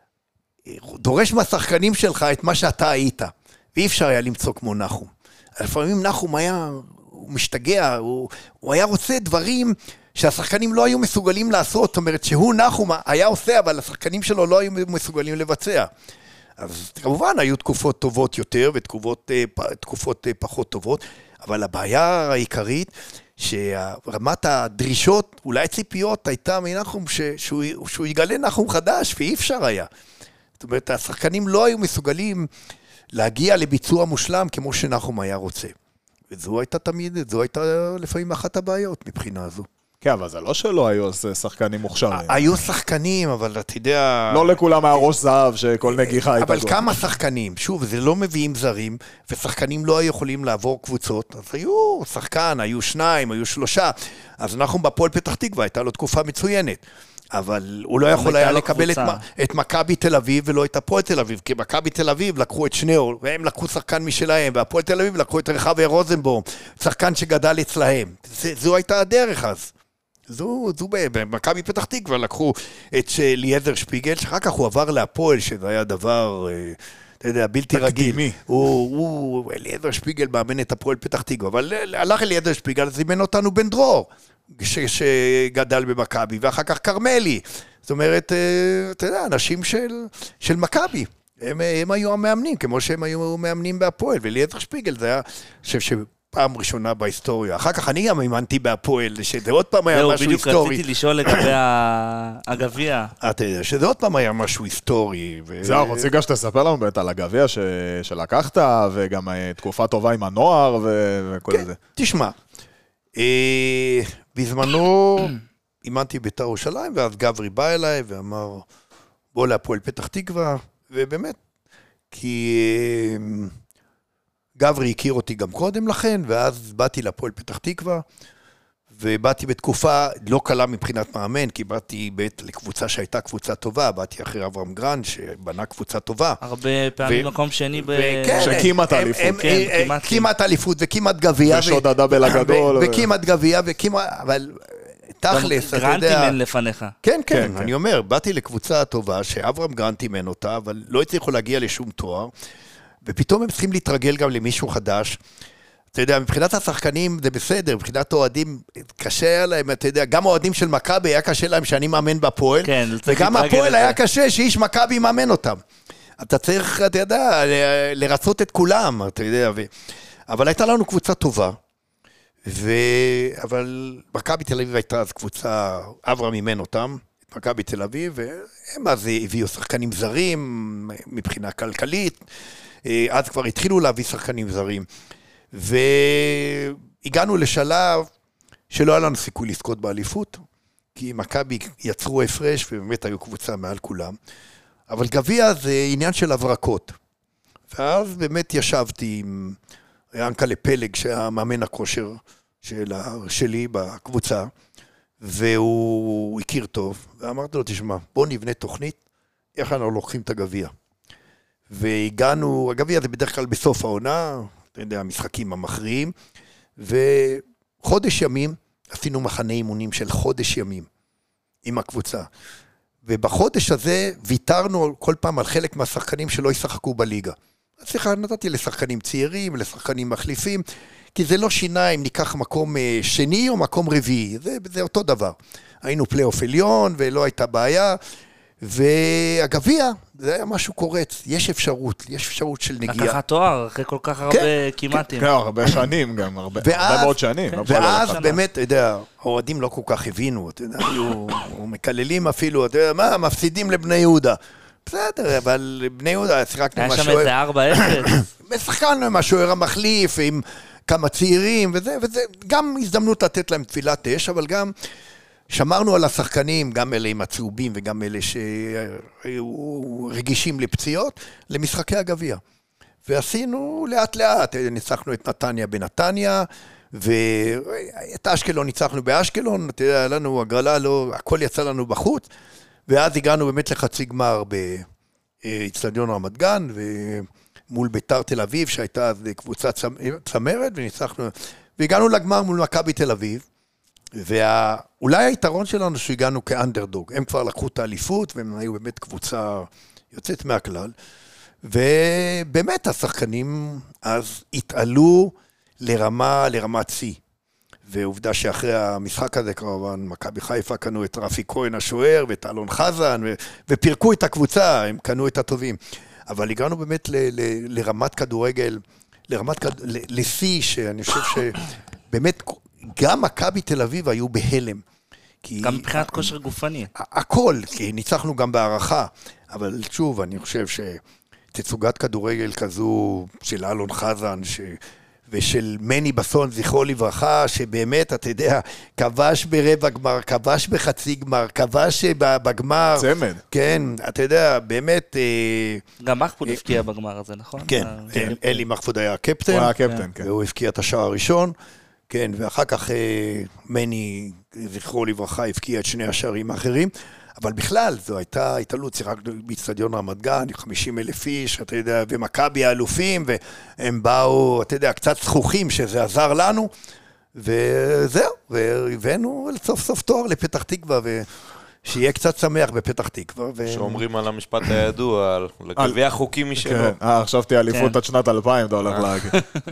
דורש מהשחקנים שלך את מה שאתה היית, ואי אפשר היה למצוא כמו נחום. לפעמים נחום היה, הוא משתגע, הוא, הוא היה רוצה דברים שהשחקנים לא היו מסוגלים לעשות, זאת אומרת שהוא נחום היה עושה, אבל השחקנים שלו לא היו מסוגלים לבצע. אז כמובן היו תקופות טובות יותר, ותקופות תקופות פחות טובות, אבל הבעיה העיקרית, שרמת הדרישות, אולי ציפיות, הייתה מנחום שהוא, שהוא יגלה נחום חדש, ואי אפשר היה. זאת אומרת, השחקנים לא היו מסוגלים להגיע לביצוע מושלם כמו שנחום היה רוצה. וזו הייתה תמיד, זו הייתה לפעמים אחת הבעיות מבחינה הזו. כן, אבל זה לא שלא היו שחקנים מוכשרים. היו שחקנים, אבל אתה יודע... לא לכולם היה ראש זהב שכל נגיחה הייתה... אבל כמה שחקנים, שוב, זה לא מביאים זרים, ושחקנים לא יכולים לעבור קבוצות, אז היו שחקן, היו שניים, היו שלושה, אז אנחנו בפועל פתח תקווה, הייתה לו תקופה מצוינת. אבל הוא לא יכול היה לקבל את, את מכבי תל אביב ולא את הפועל תל אביב, כי מכבי תל אביב לקחו את שניאור, והם לקחו שחקן משלהם, והפועל תל אביב לקחו את רחבי רוזנבורג, שחקן שגדל אצלהם. זה, זו הייתה הדרך אז. זו, זו במכבי פתח תקווה לקחו את אליעזר שפיגל, שאחר כך הוא עבר להפועל, שזה היה דבר, אתה יודע, בלתי רגיל. הוא, הוא, אליעזר שפיגל מאמן את הפועל פתח תקווה, אבל הלך אליעזר שפיגל, זימן אותנו בן דרור. ש, שגדל במכבי, ואחר כך קרמלי. זאת אומרת, אתה יודע, אנשים של, של מכבי. הם, הם היו המאמנים, כמו שהם היו מאמנים בהפועל, ואליעזר שפיגל, זה היה, חושב שפעם ראשונה בהיסטוריה. אחר כך אני גם האמנתי בהפועל, שזה עוד פעם היה משהו היסטורי. בדיוק רציתי לשאול לגבי הגביע. אתה יודע, שזה עוד פעם היה משהו היסטורי. זהו, רוצים גם שתספר לנו באמת על הגביע שלקחת, וגם תקופה טובה עם הנוער וכל זה. תשמע, בזמנו אימנתי בית"ר ירושלים, ואז גברי בא אליי ואמר, בוא להפועל פתח תקווה, ובאמת, כי גברי הכיר אותי גם קודם לכן, ואז באתי להפועל פתח תקווה, ובאתי בתקופה לא קלה מבחינת מאמן, כי באתי בעת לקבוצה שהייתה קבוצה טובה, באתי אחרי אברהם גרנד, שבנה קבוצה טובה. הרבה פעמים מקום שני ב... שכמעט אליפות. כמעט אליפות וכמעט גביע. ושוד הדאבל הגדול. וכמעט גביע וכמעט... אבל תכלס, אתה יודע... גרנד אימן לפניך. כן, כן, אני אומר, באתי לקבוצה טובה, שאברהם גרנד אימן אותה, אבל לא הצליחו להגיע לשום תואר, ופתאום הם צריכים להתרגל גם למישהו חדש. אתה יודע, מבחינת השחקנים זה בסדר, מבחינת אוהדים קשה היה להם, אתה יודע, גם אוהדים של מכבי היה קשה להם שאני מאמן בפועל, כן, וגם הפועל היה קשה שאיש מכבי מאמן אותם. אתה צריך, אתה יודע, לרצות את כולם, אתה יודע, ו... אבל הייתה לנו קבוצה טובה, ו... אבל מכבי תל אביב הייתה אז קבוצה, אברהם אימן אותם, את מכבי תל אביב, והם אז הביאו שחקנים זרים, מבחינה כלכלית, אז כבר התחילו להביא שחקנים זרים, והגענו לשלב שלא היה לנו סיכוי לזכות באליפות, כי מכבי יצרו הפרש, ובאמת היו קבוצה מעל כולם, אבל גביע זה עניין של הברקות, ואז באמת ישבתי עם אנקלה פלג, שהמאמן הכושר של, שלי בקבוצה, והוא הכיר טוב, ואמרתי לו, תשמע, בוא נבנה תוכנית, איך אנחנו לוקחים את הגביע. והגענו, הגביע זה בדרך כלל בסוף העונה, אתה יודע, המשחקים המכריעים, וחודש ימים, עשינו מחנה אימונים של חודש ימים, עם הקבוצה. ובחודש הזה ויתרנו כל פעם על חלק מהשחקנים שלא ישחקו בליגה. סליחה, נתתי לשחקנים צעירים, לשחקנים מחליפים, כי זה לא שינה אם ניקח מקום שני או מקום רביעי, זה, זה אותו דבר. היינו פלייאוף עליון ולא הייתה בעיה, והגביע, זה היה משהו קורץ, יש אפשרות, יש אפשרות של נגיעה. לקחת תואר, אחרי כל כך הרבה כמעטים. כן, הרבה שנים גם, הרבה מאוד שנים. ואז באמת, אתה יודע, האוהדים לא כל כך הבינו, אתה יודע, היו מקללים אפילו, אתה יודע, מה, מפסידים לבני יהודה. בסדר, אבל בני יהודה, שיחקנו משהו... היה שם איזה ארבע אפס. משחקנו עם השוער המחליף, עם כמה צעירים, וזה, וזה גם הזדמנות לתת להם תפילת אש, אבל גם שמרנו על השחקנים, גם אלה עם הצהובים וגם אלה שהיו רגישים לפציעות, למשחקי הגביע. ועשינו לאט לאט, ניצחנו את נתניה בנתניה, ואת אשקלון ניצחנו באשקלון, אתה יודע, לנו הגרלה, לא, הכל יצא לנו בחוץ, ואז הגענו באמת לחצי גמר באצטדיון רמת גן, ומול ביתר תל אביב, שהייתה אז קבוצה צמרת, וניצחנו, והגענו לגמר מול מכבי תל אביב, ואולי היתרון שלנו שהגענו כאנדרדוג, הם כבר לקחו את האליפות, והם היו באמת קבוצה יוצאת מהכלל, ובאמת השחקנים אז התעלו לרמה, לרמת C. ועובדה שאחרי המשחק הזה, כמובן, מכבי חיפה קנו את רפי כהן השוער, ואת אלון חזן, ו- ופירקו את הקבוצה, הם קנו את הטובים. אבל הגענו באמת ל- ל- לרמת כדורגל, לרמת כד... ל-C, שאני חושב שבאמת, גם מכבי תל אביב היו בהלם. כי... גם מבחינת כושר גופני. הכל, כי ניצחנו גם בהערכה. אבל שוב, אני חושב שתצוגת כדורגל כזו של אלון חזן, ש... ושל מני בסון, זכרו לברכה, שבאמת, אתה יודע, כבש ברבע גמר, כבש בחצי גמר, כבש בגמר. צמד. כן, אתה יודע, באמת... גם מחפוד הפקיע בגמר הזה, נכון? כן, אלי מחפוד היה הקפטן. הוא היה הקפטן, כן. והוא הפקיע את השער הראשון, כן, ואחר כך מני, זכרו לברכה, הפקיע את שני השערים האחרים. אבל בכלל, זו הייתה התעלות, שיחקנו באצטדיון רמת גן, חמישים אלף איש, אתה יודע, ומכבי האלופים, והם באו, אתה יודע, קצת זכוכים, שזה עזר לנו, וזהו, והבאנו סוף סוף תואר לפתח תקווה, ושיהיה קצת שמח בפתח תקווה. שאומרים על המשפט הידוע, לגבי החוקים משלו. אה, חשבתי אליפות עד שנת אלפיים, אתה הולך להגיד.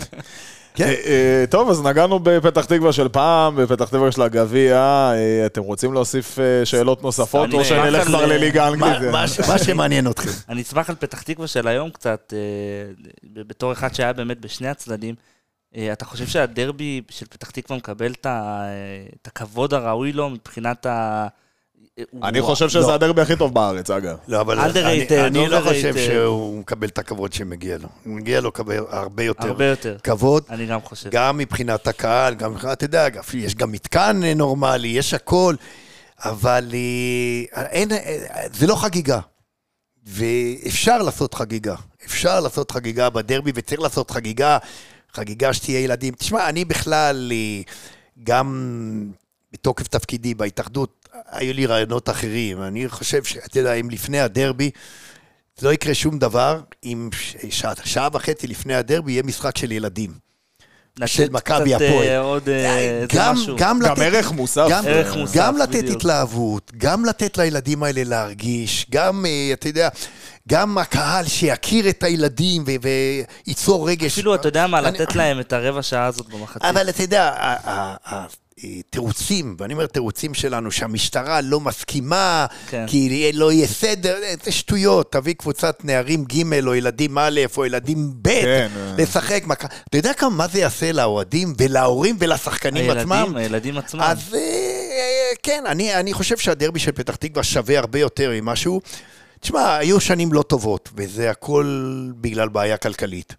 טוב, אז נגענו בפתח תקווה של פעם, בפתח תקווה של הגביע, אתם רוצים להוסיף שאלות נוספות, או שנלך כבר לליגה האנגלית? מה שמעניין אתכם. אני אשמח על פתח תקווה של היום קצת, בתור אחד שהיה באמת בשני הצדדים, אתה חושב שהדרבי של פתח תקווה מקבל את הכבוד הראוי לו מבחינת ה... אני חושב שזה הדרבי הכי טוב בארץ, אגב. לא, אבל אני לא חושב שהוא מקבל את הכבוד שמגיע לו. הוא מגיע לו הרבה יותר כבוד. אני גם חושב. גם מבחינת הקהל, גם מבחינת, אתה יודע, יש גם מתקן נורמלי, יש הכל, אבל זה לא חגיגה. ואפשר לעשות חגיגה. אפשר לעשות חגיגה בדרבי, וצריך לעשות חגיגה, חגיגה שתהיה ילדים. תשמע, אני בכלל גם בתוקף תפקידי בהתאחדות, היו לי רעיונות אחרים. אני חושב שאתה יודע, אם לפני הדרבי, לא יקרה שום דבר, אם שעה, שעה וחצי לפני הדרבי, יהיה משחק של ילדים. של מכבי הפועל. גם, גם, גם ערך מוסף. גם, גם לתת התלהבות, גם לתת לילדים האלה להרגיש, גם, אתה יודע, גם הקהל שיכיר את הילדים וייצור רגש. אפילו, אתה יודע מה, לתת להם את הרבע שעה הזאת במחצית. אבל אתה יודע, תירוצים, ואני אומר תירוצים שלנו, שהמשטרה לא מסכימה, כן. כי לא יהיה סדר, זה שטויות, תביא קבוצת נערים ג' או ילדים א' או ילדים ב', כן. לשחק, אתה יודע כמה מה זה יעשה לאוהדים ולהורים ולשחקנים הילדים, עצמם? הילדים עצמם. אז כן, אני, אני חושב שהדרבי של פתח תקווה שווה הרבה יותר ממשהו, תשמע, היו שנים לא טובות, וזה הכל בגלל בעיה כלכלית,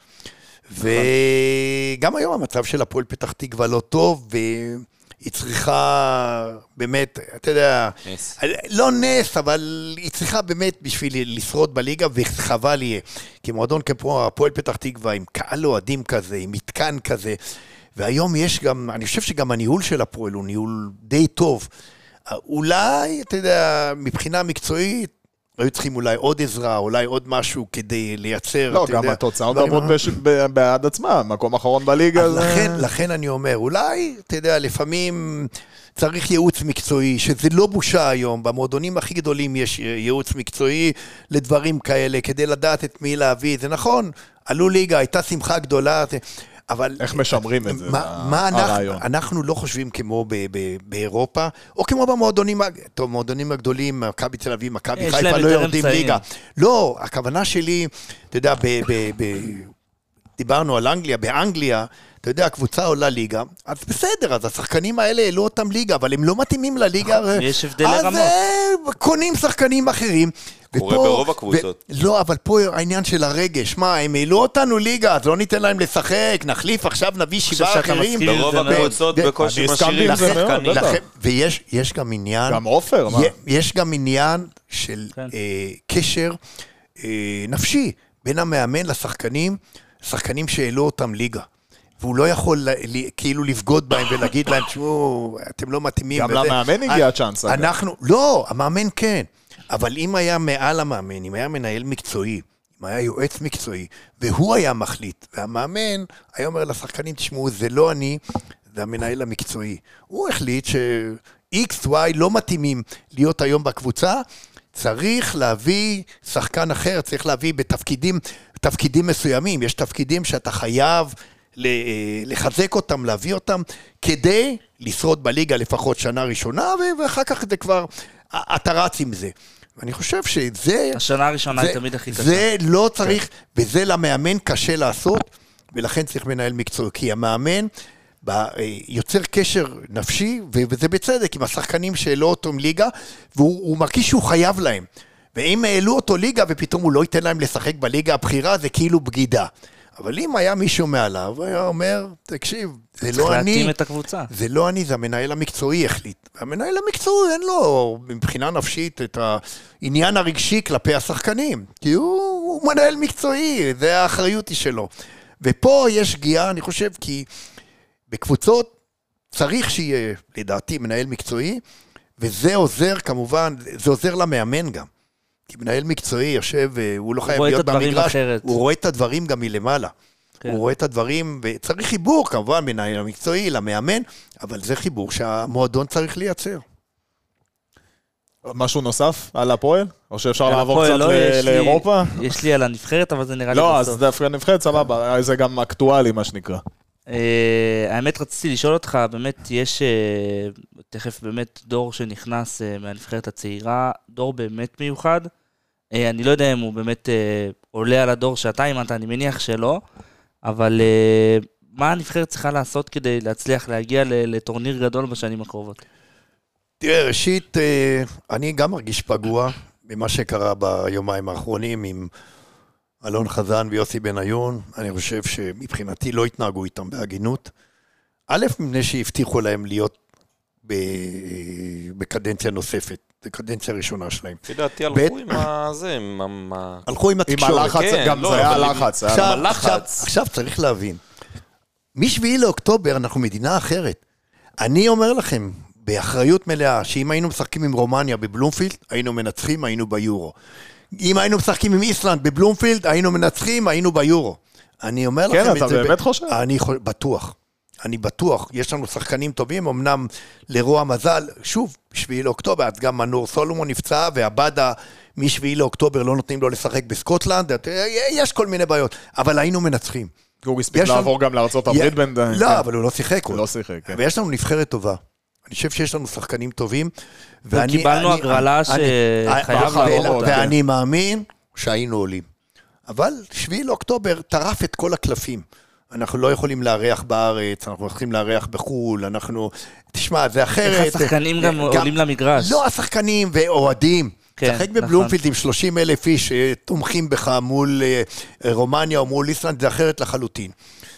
וגם היום המצב של הפועל פתח תקווה לא טוב, ו... היא צריכה באמת, אתה יודע, נס. לא נס, אבל היא צריכה באמת בשביל לשרוד בליגה, וחבל יהיה. כי מועדון כמו הפועל פתח תקווה, עם קהל אוהדים כזה, עם מתקן כזה, והיום יש גם, אני חושב שגם הניהול של הפועל הוא ניהול די טוב. אולי, אתה יודע, מבחינה מקצועית, היו צריכים אולי עוד עזרה, אולי עוד משהו כדי לייצר. לא, גם התוצאות דברות בעד עצמה, מקום אחרון בליגה. לכן אני אומר, אולי, אתה יודע, לפעמים צריך ייעוץ מקצועי, שזה לא בושה היום, במועדונים הכי גדולים יש ייעוץ מקצועי לדברים כאלה, כדי לדעת את מי להביא, זה נכון, עלו ליגה, הייתה שמחה גדולה, אבל איך משמרים את זה? מה, מה אנחנו, אנחנו לא חושבים כמו ב, ב, באירופה, או כמו במועדונים, טוב, מועדונים הגדולים, מכבי תל אביב, מכבי חיפה, לא יורדים ליגה. לא, הכוונה שלי, אתה יודע, ב, ב, ב, דיברנו על אנגליה, באנגליה, אתה יודע, הקבוצה עולה ליגה, אז בסדר, אז השחקנים האלה העלו אותם ליגה, אבל הם לא מתאימים לליגה. יש הבדלי רמות. אז קונים שחקנים אחרים. קורה ברוב הקבוצות. לא, אבל פה העניין של הרגש, מה, הם העלו אותנו ליגה, אז לא ניתן להם לשחק, נחליף, עכשיו נביא שבעה אחרים. ברוב הקבוצות בקושי משאירים שחקנים. ויש גם עניין... גם עופר, מה? יש גם עניין של קשר נפשי בין המאמן לשחקנים, שחקנים שהעלו אותם ליגה. והוא לא יכול כאילו לבגוד בהם ולהגיד להם, תשמעו, אתם לא מתאימים. גם למאמן הגיע הצ'אנס. אנחנו, לא, המאמן כן. אבל אם היה מעל המאמן, אם היה מנהל מקצועי, אם היה יועץ מקצועי, והוא היה מחליט, והמאמן היה אומר לשחקנים, תשמעו, זה לא אני, זה המנהל המקצועי. הוא החליט ש-X, Y לא מתאימים להיות היום בקבוצה, צריך להביא שחקן אחר, צריך להביא בתפקידים, תפקידים מסוימים. יש תפקידים שאתה חייב לחזק אותם, להביא אותם, כדי לשרוד בליגה לפחות שנה ראשונה, ואחר כך זה כבר, אתה רץ עם זה. ואני חושב שזה... השנה הראשונה היא תמיד הכי קשה. זה לא צריך, וזה למאמן קשה לעשות, ולכן צריך מנהל מקצועי, כי המאמן יוצר קשר נפשי, וזה בצדק, עם השחקנים שהעלו אותו עם ליגה, והוא מרגיש שהוא חייב להם. ואם העלו אותו ליגה, ופתאום הוא לא ייתן להם לשחק בליגה הבחירה, זה כאילו בגידה. אבל אם היה מישהו מעליו, הוא היה אומר, תקשיב, זה לא אני, להתאים את הקבוצה. זה לא אני, זה המנהל המקצועי החליט. המנהל המקצועי אין לו, מבחינה נפשית, את העניין הרגשי כלפי השחקנים, כי הוא, הוא מנהל מקצועי, זה האחריות היא שלו. ופה יש שגיאה, אני חושב, כי בקבוצות צריך שיהיה, לדעתי, מנהל מקצועי, וזה עוזר כמובן, זה עוזר למאמן גם. כי מנהל מקצועי יושב, הוא לא חייב להיות במגרש, הוא רואה את הדברים גם מלמעלה. הוא רואה את הדברים, וצריך חיבור כמובן, מנהל המקצועי למאמן, אבל זה חיבור שהמועדון צריך לייצר. משהו נוסף על הפועל? או שאפשר לעבור קצת לאירופה? יש לי על הנבחרת, אבל זה נראה לי בסוף. לא, אז דווקא נבחרת סבבה, זה גם אקטואלי מה שנקרא. האמת רציתי לשאול אותך, באמת יש תכף באמת דור שנכנס מהנבחרת הצעירה, דור באמת מיוחד, אני לא יודע אם הוא באמת עולה על הדור שאתה אימנת, אני מניח שלא, אבל מה הנבחרת צריכה לעשות כדי להצליח להגיע לטורניר גדול בשנים הקרובות? תראה, ראשית, אני גם מרגיש פגוע במה שקרה ביומיים האחרונים עם אלון חזן ויוסי בניון. אני חושב שמבחינתי לא התנהגו איתם בהגינות. א', מפני שהבטיחו להם להיות בקדנציה נוספת, בקדנציה ראשונה שלהם. לדעתי הלכו עם זה, הלכו עם התקשורת. עם הלחץ, גם זה היה לחץ. עכשיו צריך להבין, משביעי לאוקטובר אנחנו מדינה אחרת. אני אומר לכם, באחריות מלאה, שאם היינו משחקים עם רומניה בבלומפילד, היינו מנצחים, היינו ביורו. אם היינו משחקים עם איסלנד בבלומפילד, היינו מנצחים, היינו ביורו. אני אומר לכם... כן, אתה באמת חושב? אני בטוח. אני בטוח. יש לנו שחקנים טובים, אמנם לרוע מזל, שוב, שביעי לאוקטובר, אז גם מנור סולומון נפצע, והבאדה משביעי לאוקטובר לא נותנים לו לשחק בסקוטלנד, יש כל מיני בעיות, אבל היינו מנצחים. הוא הספיק לעבור גם לארצות הברית בין... לא, אבל הוא לא שיחק. הוא לא שיחק, כן. ויש לנו נבחרת טובה. אני חושב שיש לנו שחקנים טובים. וקיבלנו הגרלה שחייב לעבור. ואני מאמין שהיינו עולים. אבל שביעי לאוקטובר טרף את כל הקלפים. אנחנו לא יכולים לארח בארץ, אנחנו יכולים לארח בחול, אנחנו... תשמע, זה אחרת. איך השחקנים גם עולים למגרש? לא, השחקנים ואוהדים. שחק בבלומפילד עם שלושים אלף איש שתומכים בך מול רומניה או מול איסלנד, זה אחרת לחלוטין.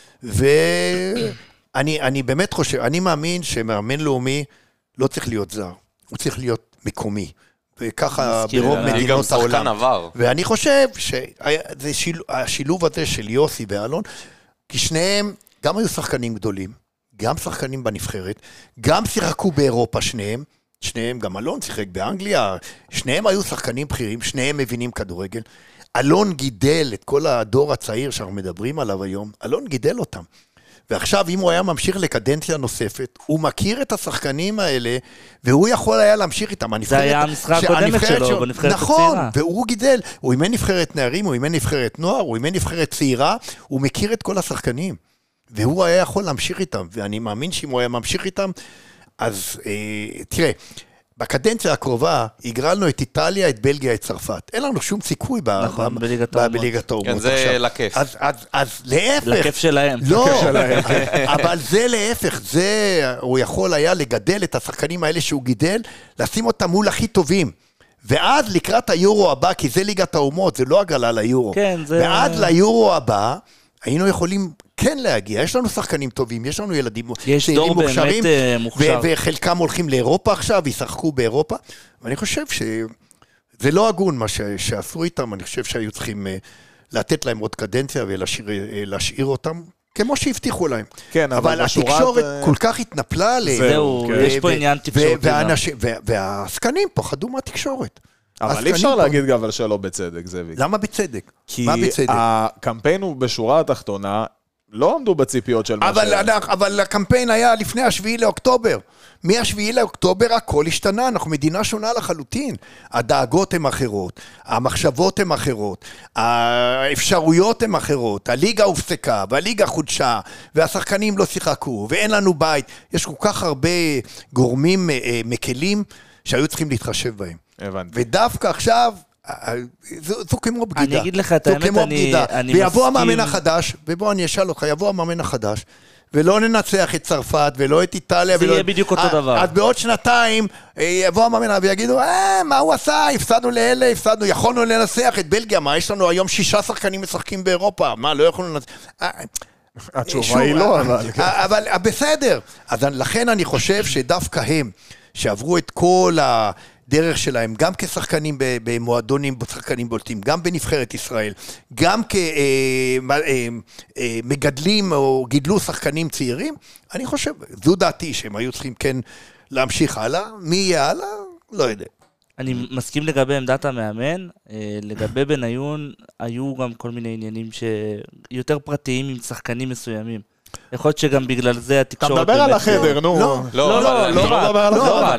ואני אני באמת חושב, אני מאמין שמאמן לאומי לא צריך להיות זר, הוא צריך להיות מקומי. וככה ברוב מדינות העולם. ואני חושב שהשילוב הזה של יוסי ואלון, כי שניהם גם היו שחקנים גדולים, גם שחקנים בנבחרת, גם שיחקו באירופה שניהם, שניהם, גם אלון שיחק באנגליה, שניהם היו שחקנים בכירים, שניהם מבינים כדורגל. אלון גידל את כל הדור הצעיר שאנחנו מדברים עליו היום, אלון גידל אותם. ועכשיו, אם הוא היה ממשיך לקדנציה נוספת, הוא מכיר את השחקנים האלה, והוא יכול היה להמשיך איתם. זה היה המשחק הקודמת שלו, בנבחרת הצעירה. נכון, והוא גידל. הוא אימן נבחרת נערים, הוא אימן נבחרת נוער, הוא אימן נבחרת צעירה, הוא מכיר את כל השחקנים. והוא היה יכול להמשיך איתם, ואני מאמין שאם הוא היה ממשיך איתם, אז אה, תראה, בקדנציה הקרובה, הגרלנו את איטליה, את בלגיה, את צרפת. אין לנו שום סיכוי בליגת האומות. כן, זה לכיף. אז להפך. לכיף שלהם. לא, אבל זה להפך, זה, הוא יכול היה לגדל את השחקנים האלה שהוא גידל, לשים אותם מול הכי טובים. ואז לקראת היורו הבא, כי זה ליגת האומות, זה לא הגרלה ליורו. כן, זה... ועד ליורו הבא, היינו יכולים כן להגיע, יש לנו שחקנים טובים, יש לנו ילדים יש דור באמת מוכשר. וחלקם הולכים לאירופה עכשיו, ישחקו באירופה, ואני חושב שזה לא הגון מה שעשו איתם, אני חושב שהיו צריכים לתת להם עוד קדנציה ולהשאיר אותם, כמו שהבטיחו להם. כן, אבל, אבל התקשורת כל כך התנפלה עליהם. זהו, יש פה עניין תקשורתי. והעסקנים פחדו מהתקשורת. אבל אי אפשר להגיד גם שלא בצדק, זאביק. למה בצדק? כי מה בצדק? הקמפיין הוא בשורה התחתונה, לא עמדו בציפיות של מה ש... אבל הקמפיין היה לפני השביעי לאוקטובר. מהשביעי לאוקטובר הכל השתנה, אנחנו מדינה שונה לחלוטין. הדאגות הן אחרות, המחשבות הן אחרות, האפשרויות הן אחרות, הליגה הופסקה, והליגה חודשה, והשחקנים לא שיחקו, ואין לנו בית. יש כל כך הרבה גורמים מקלים שהיו צריכים להתחשב בהם. הבנתי. ודווקא עכשיו... זו, זו כמו בגידה. אני אגיד לך את האמת, אני, אני ויבוא מסכים... המאמן החדש, ובוא אני אשאל אותך, יבוא המאמן החדש, ולא ננצח את צרפת, ולא את איטליה, זה ולא... יהיה בדיוק אותו דבר. אז בעוד שנתיים, יבוא המאמן ויגידו, אה, מה הוא עשה? הפסדנו לאלה, הפסדנו, יכולנו לנצח את בלגיה, מה, יש לנו היום שישה שחקנים משחקים באירופה, מה, לא יכולנו לנצח... התשובה היא לא, אבל... אבל בסדר, אז לכן אני חושב שדווקא הם, שעברו את כל ה... דרך שלהם, גם כשחקנים במועדונים, שחקנים בולטים, גם בנבחרת ישראל, גם כמגדלים או גידלו שחקנים צעירים, אני חושב, זו דעתי שהם היו צריכים כן להמשיך הלאה, מי יהיה הלאה? לא יודע. אני מסכים לגבי עמדת המאמן, לגבי בניון, היו גם כל מיני עניינים שיותר פרטיים עם שחקנים מסוימים. יכול להיות שגם בגלל זה התקשורת... אתה מדבר על החדר, נו. לא, לא, לא,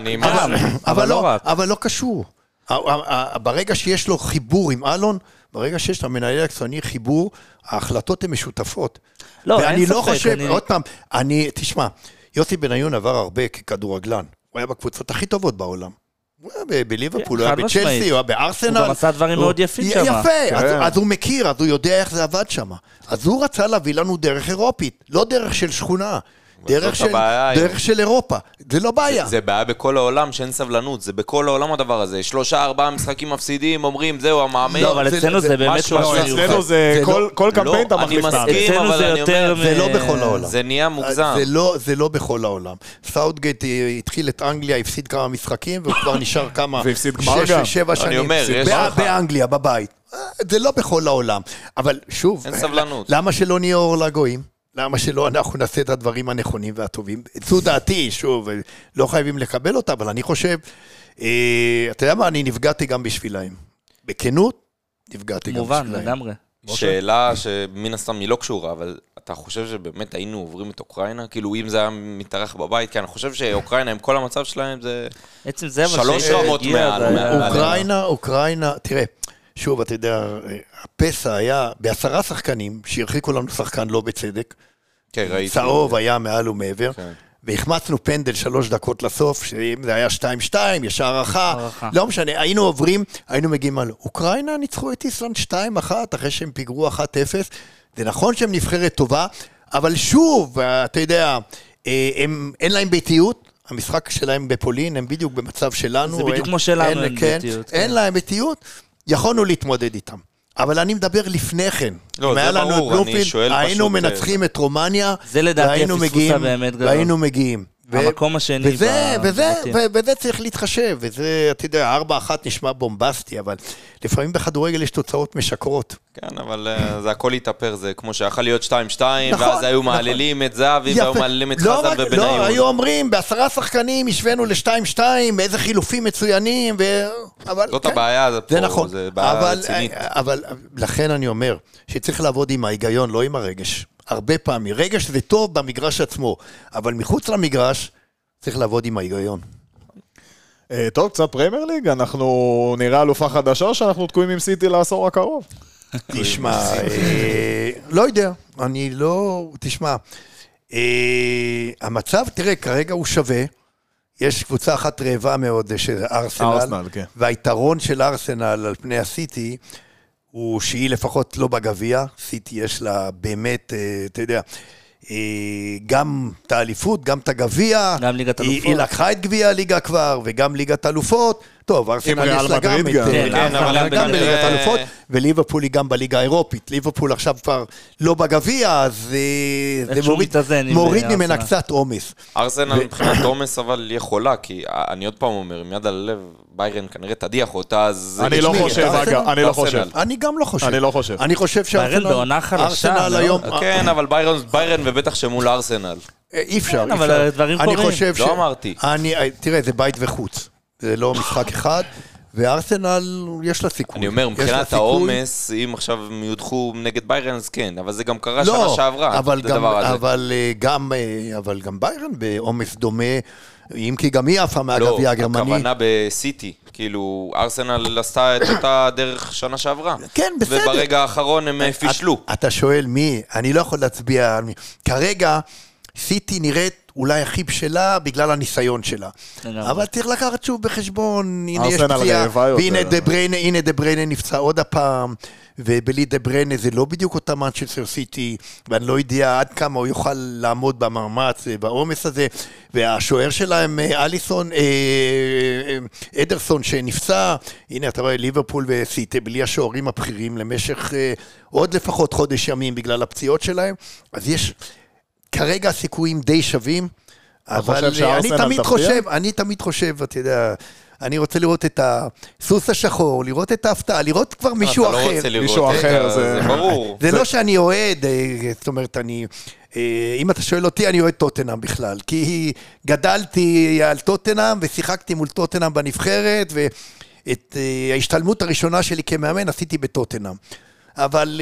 לא, אבל לא קשור. ברגע שיש לו חיבור עם אלון, ברגע שיש למנהל המקצועי חיבור, ההחלטות הן משותפות. ואני לא חושב, עוד פעם, אני, תשמע, יוסי בניון עבר הרבה ככדורגלן. הוא היה בקבוצות הכי טובות בעולם. הוא היה בליברפול, הוא היה בצ'לסי, הוא היה בארסנל. הוא גם עשה דברים מאוד יפים שם. יפה, אז הוא מכיר, אז הוא יודע איך זה עבד שם. אז הוא רצה להביא לנו דרך אירופית, לא דרך של שכונה. דרך של, דרך של אירופה, זה לא בעיה. זה, זה בעיה בכל העולם שאין סבלנות, זה בכל העולם הדבר הזה. שלושה, ארבעה משחקים מפסידים, אומרים, זהו, המאמן. לא, אבל אצלנו זה באמת משהו מיוחד. אצלנו זה כל קמפיין אתה מחליף. אצלנו זה יותר... זה לא בכל העולם. זה נהיה מוגזם. זה לא בכל העולם. סאוטגייט התחיל את אנגליה, הפסיד כמה משחקים, והוא כבר נשאר כמה... והפסיד גמר גם. שבע שנים. אני אומר, יש... באנגליה, בבית. זה לא בכל העולם. אבל שוב, אין סבלנות. למה שלא נהיה אור לגויים? למה שלא אנחנו נעשה את הדברים הנכונים והטובים? זו דעתי, שוב, לא חייבים לקבל אותה, אבל אני חושב, אה, אתה יודע מה, אני נפגעתי גם בשבילהם. בכנות, נפגעתי גם בשבילהם. מובן, לגמרי. שאלה שמן הסתם היא לא קשורה, אבל אתה חושב שבאמת היינו עוברים את אוקראינה? כאילו, אם זה היה מתארח בבית, כי אני חושב שאוקראינה, עם כל המצב שלהם, זה שלוש רמות מעל. אוקראינה, אוקראינה, תראה, שוב, אתה יודע, הפסע היה בעשרה שחקנים, שהרחיקו לנו שחקן לא בצדק, כן, ראיתי. צהוב היה מעל ומעבר, כן. והחמצנו פנדל שלוש דקות לסוף, שאם זה היה שתיים שתיים, יש הערכה, לא משנה, היינו עוברים, היינו מגיעים על אוקראינה, ניצחו את איסלנד שתיים אחת, אחרי שהם פיגרו אחת אפס, זה נכון שהם נבחרת טובה, אבל שוב, אתה יודע, הם, אין להם ביתיות, המשחק שלהם בפולין, הם בדיוק במצב שלנו. זה בדיוק כמו שלנו, אין ביתיות. אין להם ביתיות, יכולנו להתמודד איתם. אבל אני מדבר לפני כן. לא, זה ברור, אני שואל פשוט... היינו מנצחים את רומניה, זה לדעתי הפספוסה באמת גדול. והיינו מגיעים. המקום השני וזה, וזה, וזה צריך להתחשב, וזה, אתה יודע, ארבע אחת נשמע בומבסטי, אבל לפעמים בכדורגל יש תוצאות משקרות. כן, אבל זה הכל להתאפר, זה כמו שיכל להיות שתיים שתיים, ואז היו מעללים את זהבי, והיו מעללים את חזן ובניון. לא, היו אומרים, בעשרה שחקנים השווינו ל-שתיים שתיים, באיזה חילופים מצוינים, זאת הבעיה, זה בעיה רצינית. אבל לכן אני אומר, שצריך לעבוד עם ההיגיון, לא עם הרגש. הרבה פעמים. רגש זה טוב במגרש עצמו, אבל מחוץ למגרש צריך לעבוד עם ההיגיון. טוב, קצת פרמייר ליג, אנחנו נראה אלופה חדשה או שאנחנו תקועים עם סיטי לעשור הקרוב? תשמע, לא יודע, אני לא, תשמע, המצב, תראה, כרגע הוא שווה, יש קבוצה אחת רעבה מאוד, שזה ארסנל, ארסנל, כן. והיתרון של ארסנל על פני הסיטי, הוא שהיא לפחות לא בגביע, סיטי יש לה באמת, אתה יודע, גם את האליפות, גם את הגביע, גם ליגת אלופות. היא לקחה את גביע הליגה כבר, וגם ליגת אלופות, טוב, ארסנל יש לה גם את גם בליגת אלופות, וליברפול היא גם בליגה האירופית, ליברפול עכשיו כבר לא בגביע, אז זה מוריד ממנה קצת עומס. ארסנל מבחינת עומס אבל יכולה, כי אני עוד פעם אומר, עם יד על הלב, ביירן כנראה תדיח אותה, אז... אני לא חושב, אגב, אני לא חושב. אני גם לא חושב. אני לא חושב. אני חושב ביירן בעונה חלשה. כן, אבל ביירן ובטח שמול ארסנל. אי אפשר, אבל הדברים קורים. לא אמרתי. תראה, זה בית וחוץ. זה לא משחק אחד, וארסנל יש לה סיכוי. אני אומר, מבחינת העומס, אם עכשיו יודחו נגד ביירן, אז כן, אבל זה גם קרה שנה שעברה. אבל גם ביירן בעומס דומה, אם כי גם היא עפה מהגביע הגרמני. לא, הכוונה בסיטי, כאילו, ארסנל עשתה את אותה דרך שנה שעברה. כן, בסדר. וברגע האחרון הם פישלו. אתה שואל מי? אני לא יכול להצביע על מי. כרגע, סיטי נראית אולי הכי בשלה בגלל הניסיון שלה. אבל צריך לקחת שוב בחשבון, הנה יש פציעה, והנה דבריינה, הנה דבריינה נפצע עוד הפעם, ובלי דבריינה זה לא בדיוק אותה מנצ'סטר סיטי, ואני לא יודע עד כמה הוא יוכל לעמוד במאמץ, בעומס הזה, והשוער שלהם, אליסון, אדרסון שנפצע, הנה אתה רואה ליברפול וסיטי, בלי השוערים הבכירים למשך עוד לפחות חודש ימים בגלל הפציעות שלהם, אז יש... כרגע הסיכויים די שווים, אבל אני תמיד חושב, אני תמיד חושב, אתה יודע, אני רוצה לראות את הסוס השחור, לראות את ההפתעה, לראות כבר מישהו אחר. מישהו אחר, זה ברור. זה לא שאני אוהד, זאת אומרת, אני, אם אתה שואל אותי, אני אוהד טוטנהאם בכלל, כי גדלתי על טוטנהאם ושיחקתי מול טוטנהאם בנבחרת, ואת ההשתלמות הראשונה שלי כמאמן עשיתי בטוטנהאם. אבל...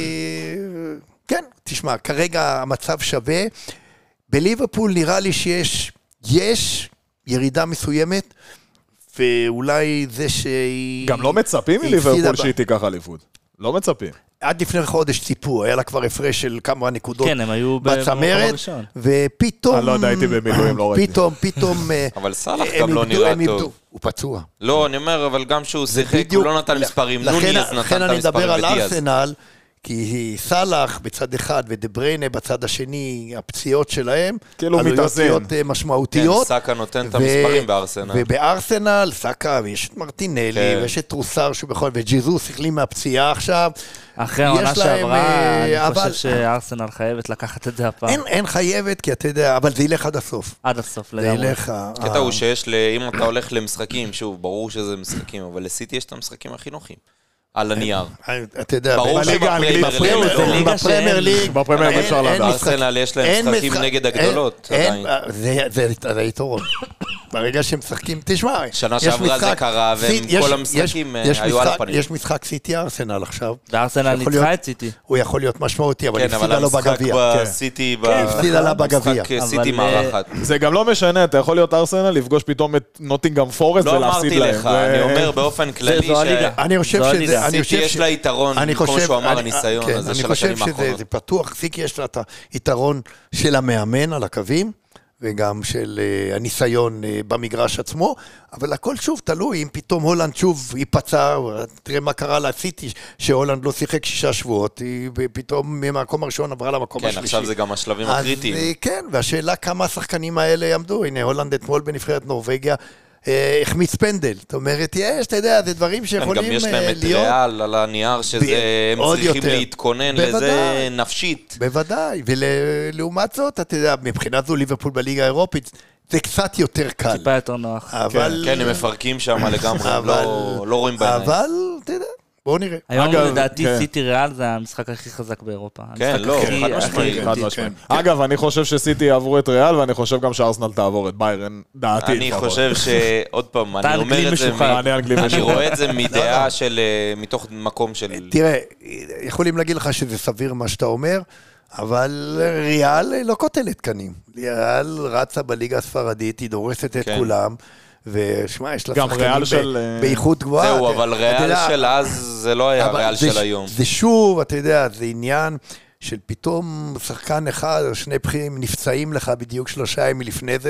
כן, תשמע, כרגע המצב שווה. בליברפול נראה לי שיש יש ירידה מסוימת, ואולי זה שהיא... גם לא מצפים מליברפול שהיא תיקח אליפות. לא מצפים. עד לפני חודש ציפו, היה לה כבר הפרש של כמה נקודות כן, הם היו בצמרת, ופתאום... אני לא יודע, הייתי במילואים, לא ראיתי. פתאום, פתאום... אבל סלח גם לא נראה טוב. הוא פצוע. לא, אני אומר, אבל גם שהוא שיחק, הוא לא נתן מספרים. נוניז נתן את המספרים לכן אני מדבר על ארסנל, כי סלח בצד אחד ודבריינה בצד השני, הפציעות שלהם, כאילו מתאזן. משמעותיות. כן, סאקה נותן את המספרים בארסנל. ובארסנל, סאקה, ויש את מרטינלי, ויש את טרוסר שהוא בכל, וג'יזוס החלים מהפציעה עכשיו. אחרי העונה שעברה, אני חושב שארסנל חייבת לקחת את זה הפעם. אין חייבת, כי אתה יודע, אבל זה ילך עד הסוף. עד הסוף, לגמרי. קטע הוא שיש, אם אתה הולך למשחקים, שוב, ברור שזה משחקים, אבל לסיטי יש את המשחקים הכי נוחים. על הנייר. אתה יודע, בפרמייר ליג, בפרמייר ליג אפשר לדעת. ארסנל יש להם משחקים נגד הגדולות. זה היתרון. ברגע שהם משחקים, תשמע, שנה שעברה זה קרה, וכל המשחקים היו על הפנים. יש משחק סיטי ארסנל עכשיו. וארסנל ניצחה את סיטי. הוא יכול להיות משמעותי, אבל הפסידה לו בגביע. כן, אבל המשחק בסיטי, הפסידה לה בגביע. סיטי מארחת. זה גם לא משנה, אתה יכול להיות ארסנל, לפגוש פתאום את נוטינגהאם פורסט ולהפסיד להם. לא אמרתי לך, אני אומר באופן כללי סיטי יש לה יתרון, כמו שהוא אמר, הניסיון הזה של השנים האחרונות. אני חושב שזה פתוח, סיטי יש לה את היתרון של המאמן על הקווים, וגם של הניסיון במגרש עצמו, אבל הכל שוב תלוי, אם פתאום הולנד שוב ייפצע, תראה מה קרה לסיטי, שהולנד לא שיחק שישה שבועות, היא פתאום מהמקום הראשון עברה למקום השלישי. כן, עכשיו זה גם השלבים הקריטיים. כן, והשאלה כמה השחקנים האלה יעמדו, הנה הולנד אתמול בנבחרת נורווגיה, החמיץ פנדל, זאת אומרת, יש, אתה יודע, זה דברים שיכולים להיות... גם יש להם את ריאל על הנייר, שהם צריכים להתכונן לזה נפשית. בוודאי, ולעומת זאת, אתה יודע, מבחינת זו ליברפול בליגה האירופית, זה קצת יותר קל. טיפה יותר נוח. כן, הם מפרקים שם לגמרי, לא רואים בעיניים. אבל, אתה יודע, בואו נראה. היום לדעתי סיטי ריאל זה המשחק הכי חזק באירופה. כן, לא, חד משמעית. אגב, אני חושב שסיטי יעברו את ריאל, ואני חושב גם שארסנל תעבור את ביירן, דעתי. אני חושב שעוד פעם, אני אומר את זה, אני רואה את זה מדעה של, מתוך מקום של... תראה, יכולים להגיד לך שזה סביר מה שאתה אומר, אבל ריאל לא קוטלת קנים. ריאל רצה בליגה הספרדית, היא דורסת את כולם, ושמע, יש לה שחקנים באיכות גבוהה. זהו, אבל ריאל של אז זה לא היה ריאל של היום. זה שוב, אתה יודע, זה עניין של פתאום שחקן אחד או שני בכירים נפצעים לך בדיוק שלושה ימים לפני זה,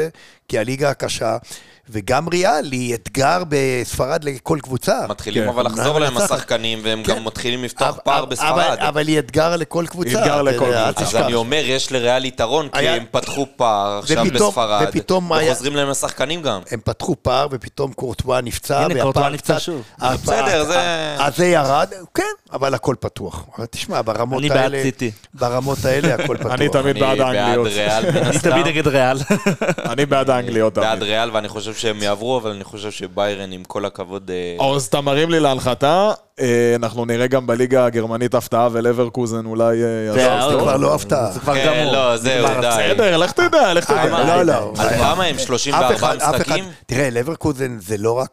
כי הליגה הקשה, וגם ריאל היא אתגר בספרד לכל קבוצה. מתחילים אבל לחזור להם השחקנים, והם גם מתחילים לפתוח פער בספרד. אבל היא אתגר לכל קבוצה. אתגר לכל קבוצה. אז אני אומר, יש לריאל יתרון, כי הם פתחו פער עכשיו בספרד, וחוזרים להם השחקנים גם. הם פתחו פער, ופתאום קורטואה נפצע. הנה, קורטואה נפצע שוב. בסדר, זה... אז זה ירד, כן, אבל הכל פתוח. תשמע, ברמות האלה... אני בעד סיטי. ברמות האלה הכל פתוח. אני תמיד בעד האנגליות. אני תמיד נגד ריאל. אני בעד האנגליות. בעד ריאל, ואני חושב שהם יעברו, אבל אני חושב שביירן עם כל הכבוד... אז אתה מרים לי להנחתה, אנחנו נראה גם בליגה הגרמנית הפתעה, ולברקוזן אולי... זה כבר לא הפתעה. זה כבר כן, גמור. לא, זהו, די. בסדר, לך תדע, לך תדע. לא, לא. על כמה הם? שלושים וארבעה משחקים? תראה, לברקוזן זה לא רק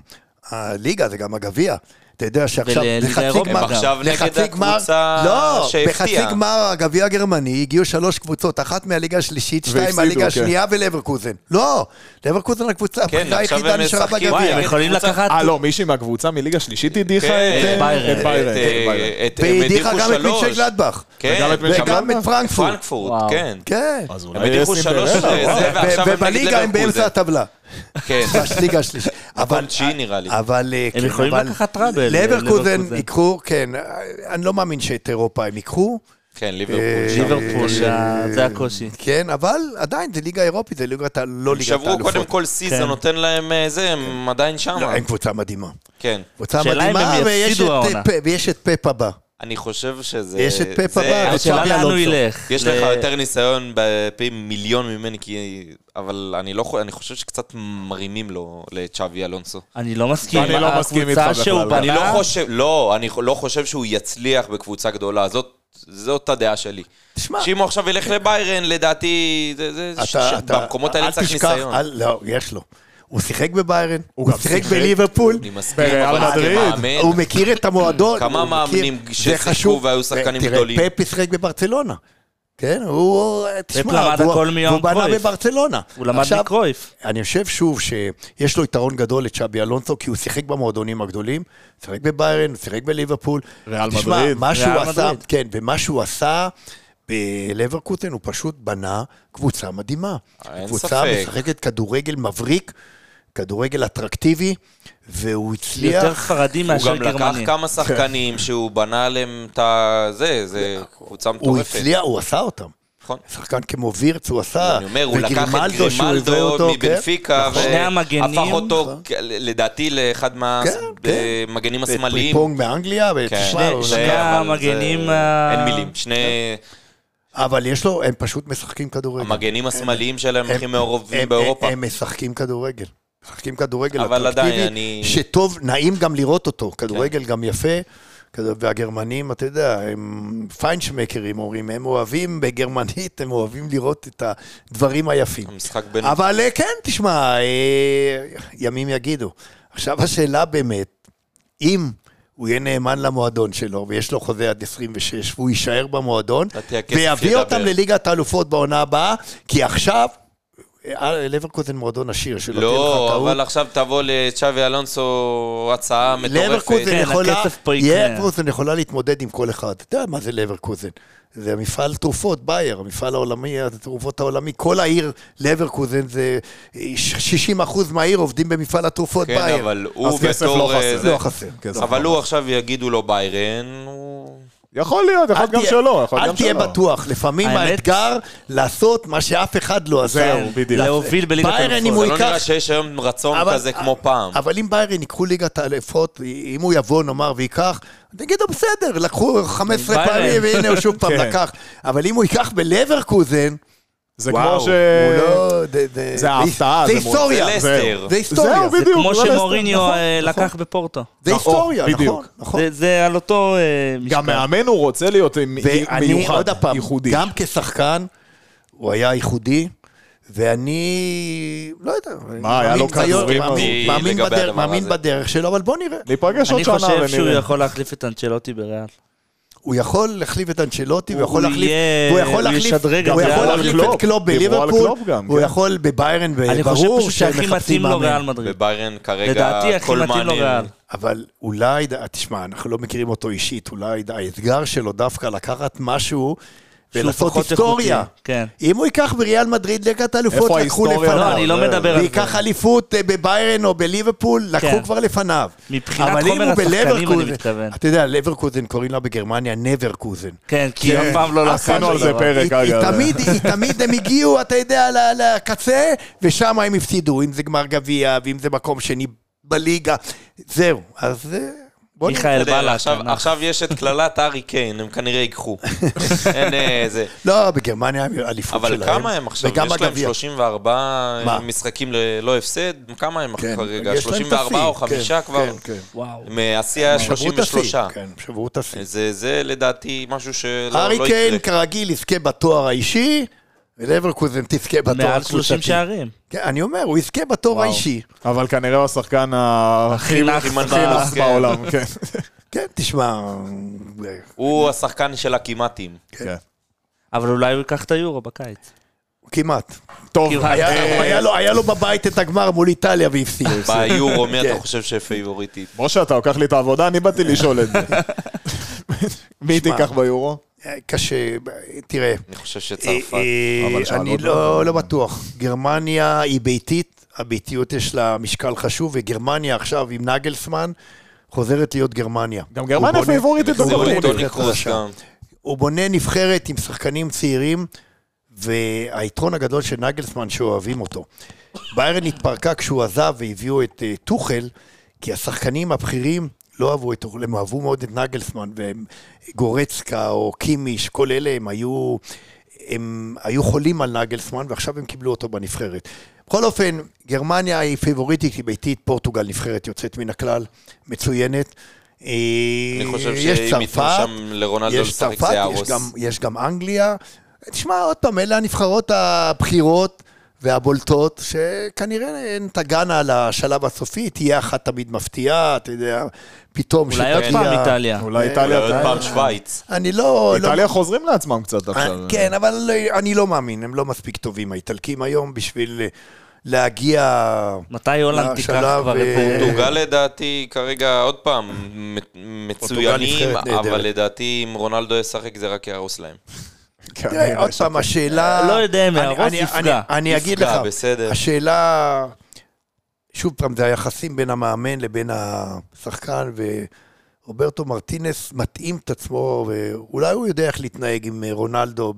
הליגה, זה גם הגביע. אתה יודע שעכשיו בחצי גמר, עכשיו נגד הקבוצה לא, שהפתיעה. בחצי גמר הגביע הגרמני הגיעו שלוש קבוצות, אחת מהליגה השלישית, שתיים מהליגה השנייה ולברקוזן. לא, לברקוזן הקבוצה, כן, היחידה עכשיו הם נשארה משחקים. בגביע. הם יכולים לקחת... אה, לא, מישהי מהקבוצה מליגה שלישית הדיחה כן, את ביירן. את ביירן. והדיחה גם את מיטשל גלדבך. כן, וגם את פרנקפורט. פרנקפורט, כן. כן. אז הם אולי הדיחו יש שלוש, סינדרלה, ועכשיו הם נגד ובליגה הם באמצע לברקוזן. הטבלה. כן. בליגה השלישית. אבל תשיעי נראה לי. אבל... הם יכולים לקחת טראבל. לברקוזן ייקחו, כן, אני לא מאמין שאת אירופה הם ייקחו. כן, ליברפול. ליברפול, זה הקושי. כן, אבל עדיין זה ליגה אירופית, זה ליגה לא ליגת האלופות. שברו קודם כל סיזה נותן להם זה, הם עדיין שם. לא, הם קבוצה מדהימה. כן. קבוצה שאלה אם מדהימה, הם ויש יפסידו את העונה. פפ, ויש את פפ הבא. אני חושב שזה... יש את פפ זה- הבא, השאלה וצ'אבי לאן הוא אלונסו. ילך. יש ל- לך יותר ניסיון בפי מיליון ממני, כי... אבל אני לא חושב, אני חושב שקצת מרימים לו לצ'אבי אלונסו. אני לא מסכים. אני לא מסכים איתך הקבוצה בכלל. שהוא אני בנה... אני לא חושב, לא, אני לא חושב שהוא יצליח בקבוצה גדולה, זאת, זאת הדעה שלי. תשמע. שאם הוא עכשיו ילך לביירן, לדעתי, זה, זה, אתה- ש- אתה- במקומות האלה אל צריך תשכח, ניסיון. אל- לא, יש לו. הוא שיחק בביירן, הוא גם שיחק שיחק. בליברפול, אני מסכים, בריאל אבל מדריד. כמאמן, הוא מכיר את המועדון. כמה הוא מכיר- מאמנים זה ששיחקו חשוב. והיו שחקנים תראה, גדולים. פפ שיחק בברצלונה. כן, הוא, תשמע, למד והוא- הכל מיום והוא בנה קרויף. בברצלונה. הוא למד עכשיו, מקרויף. אני חושב שוב שיש לו יתרון גדול לצ'אבי אלונסו, כי הוא שיחק במועדונים הגדולים, שיחק בביירן, שיחק בליברפול. ריאל תשמע, מדריד. מה שהוא ריאל עשה, מדריד. כן, ומה שהוא עשה בלברקוזן, הוא פשוט בנה קבוצה מדהימה. אין קבוצה ספק. משחקת כדורגל מבריק, כדורגל אטרקטיבי, והוא הצליח... יותר ספרדי הוא מאשר גם לקח גרמני. כמה שחקנים שהוא בנה להם את ה... זה, זה קבוצה הוא מטורפת. הצליח, הוא עשה אותם. נכון. שחקן כמו וירץ הוא עשה, אני אומר, הוא לקח את וגרימלדו שהוא הביא גרימלדו אותו, מבנפיקה, כן? שני המגנים, והפך אותו, נכון. לדעתי, לאחד כן, כן. מהמגנים ואת השמאליים. פריפונג מאנגליה, כן. ותשמע, הוא שני לקח- אבל המגנים, זה- ה- אין מילים. שני אבל יש לו, הם פשוט משחקים כדורגל. המגנים השמאליים שלהם הכי הם- מעורבים הם- באירופה. הם משחקים כדורגל. משחקים כדורגל אבל אטרקטיבי, עדיין, אני- שטוב, נעים גם לראות אותו. כדורגל גם יפה. כדור- והגרמנים, אתה יודע, הם פיינשמקרים אומרים, הם אוהבים בגרמנית, הם אוהבים לראות את הדברים היפים. המשחק בין... אבל אה, כן, תשמע, אה, ימים יגידו. עכשיו השאלה באמת, אם הוא יהיה נאמן למועדון שלו, ויש לו חוזה עד עשרים ושש, והוא יישאר במועדון, לדעתי הכסף ויביא ידבר. אותם לליגת האלופות בעונה הבאה, כי עכשיו, אה, לברקוזן מועדון עשיר, שלא תהיה לך לא, טעות. אבל עכשיו תבוא לצ'אבי אלונסו הצעה מטורפת. לברקוזן כן, יכולה, הכסף פה יקרה. לברקוזן יכולה להתמודד עם כל אחד. אתה יודע מה זה לברקוזן? זה המפעל תרופות, בייר, המפעל העולמי, התרופות העולמי, כל העיר לברקוזן זה שישים אחוז מהעיר עובדים במפעל התרופות כן, בייר. אבל הוא אז כסף בתור... לא אה, חסר. זה- לא חסר. כסף אבל לא הוא עכשיו יגידו לו ביירן, הוא... יכול להיות, יכול אל להיות גם תהיה- שלא, יכול להיות אל גם תהיה שלא. בטוח, לפעמים האמת- האתגר לעשות מה שאף אחד לא עשה. זהו, בדיוק. להוביל בליגת ביירן, האלופות. אם זה הוא לא ייקח... נראה שיש היום רצון אבל- כזה כמו פעם. אבל אם ביירן ייקחו ליגת האלופות, אם הוא יבוא נאמר ויקח, תגידו בסדר, לקחו חמש עשרה ביירן. פעמים והנה הוא שוב פעם כן. לקח. אבל אם הוא ייקח בלברקוזן, זה וואו, כמו ש... הוא לא... זה- זה- זה ההפתעה, זה זה היסטוריה. זה לסטר. זה היסטוריה. זהו, זה בדיוק, כמו זה לסטר, שמוריניו נכון, אה, נכון. לקח בפורטו. זה היסטוריה, בדיוק. נכון. נכון. זה- זה על אותו אה, משקל. גם מאמן הוא רוצה להיות מ- ואני, מיוחד, עוד הפעם, ייחודי. גם כשחקן, הוא היה ייחודי, ואני, לא יודע, מה, היה לו מאמין ביום- כדורים? מאמין- מאמין לגבי בדרך- הדבר מאמין הזה. בדרך שלו, אבל בוא נראה. ניפגש עוד אני שנה חושב שהוא ונראה. יכול להחליף את אנצ'לוטי בריאל. הוא יכול להחליף את אנצ'לוטי, הוא הוא יכול להחליף, יהיה- הוא יכול הוא להחליף, ישדרג הוא את יכול ריאל להחליף קלופ. את קלופ דיברו על בליברפול, קלופ גם, הוא כן. יכול בביירן, אני חושב ברור פשוט שהכי שמחפשים מתאים לו מאמן. ריאל מדריד. בביירן כרגע לדעתי הכי כל מתאים לו מעניין. ריאל. אבל אולי, תשמע, אנחנו לא מכירים אותו אישית, אולי האתגר שלו דווקא לקחת משהו ולעשות היסטוריה. כן. אם הוא ייקח בריאל מדריד ליגת האלופות, לקחו לפניו. לא, אני לא מדבר על זה. ויקח אליפות בביירן או בליברפול, לקחו כבר לפניו. מבחינת חומר השחקנים אני מתכוון. אתה יודע, לברקוזן קוראים לה בגרמניה נברקוזן. כן, כי אף פעם לא עשינו על זה פרק, אגב. תמיד הם הגיעו, אתה יודע, לקצה, ושם הם הפסידו, אם זה גמר גביע, ואם זה מקום שני בליגה. זהו, אז... מיכאל בלק. עכשיו יש את כללת ארי קיין, הם כנראה ייקחו. אין איזה... לא, בגרמניה אליפות שלהם. אבל כמה הם עכשיו? יש להם שלושים וארבעה משחקים ללא הפסד? כמה הם כרגע? שלושים וארבע או חמישה כבר? מהשיא היה שלושים ושלושה. כן, שברו את השיא. זה לדעתי משהו שלא יקרה. ארי קיין כרגיל יזכה בתואר האישי, ולברקוזן תזכה בתואר מעל שלושים שערים. כן, אני אומר, הוא יזכה בתואר האישי. אבל כנראה הוא השחקן הכי נח בעולם, כן. כן, תשמע... הוא השחקן של הכמעטים. כן. אבל אולי הוא ייקח את היורו בקיץ. כמעט. טוב. היה לו בבית את הגמר מול איטליה והפסיד. ביורו, מי אתה חושב שפייבוריטי? משה, אתה לוקח לי את העבודה, אני באתי לשאול את זה. מי תיקח ביורו? קשה, תראה. אני חושב שצרפת. אני לא בטוח. גרמניה היא ביתית, הביתיות יש לה משקל חשוב, וגרמניה עכשיו עם נגלסמן חוזרת להיות גרמניה. גם גרמניה פייבוריטית. הוא בונה נבחרת עם שחקנים צעירים, והיתרון הגדול של נגלסמן שאוהבים אותו. ביירן התפרקה כשהוא עזב והביאו את טוחל, כי השחקנים הבכירים לא אהבו את, הם אהבו מאוד את נגלסמן, וגורצקה או קימיש, כל אלה הם היו, הם היו חולים על נגלסמן, ועכשיו הם קיבלו אותו בנבחרת. בכל אופן, גרמניה היא פייבוריטית, היא ביתית, פורטוגל נבחרת יוצאת מן הכלל, מצוינת. אני חושב שאם ייתנו שם לרונלדו לשחק זה יהרוס. יש גם אנגליה. תשמע, עוד פעם, אלה הנבחרות הבחירות והבולטות, שכנראה הן תגענה על השלב הסופי, תהיה אחת תמיד מפתיעה, אתה יודע, פתאום אולי עוד פעם איטליה. אולי איטליה. עוד פעם שוויץ. אני לא... איטליה חוזרים לעצמם קצת עכשיו. כן, אבל אני לא מאמין, הם לא מספיק טובים, האיטלקים היום, בשביל להגיע... מתי הולנד תיקח כבר את... פורטוגל לדעתי כרגע עוד פעם מצוינים, אבל לדעתי אם רונלדו ישחק זה רק יהרוס להם. עוד פעם, השאלה... לא יודע אם יהרוס יפגע. אני אגיד לך, השאלה... שוב פעם, זה היחסים בין המאמן לבין השחקן, ורוברטו מרטינס מתאים את עצמו, ואולי הוא יודע איך להתנהג עם רונלדו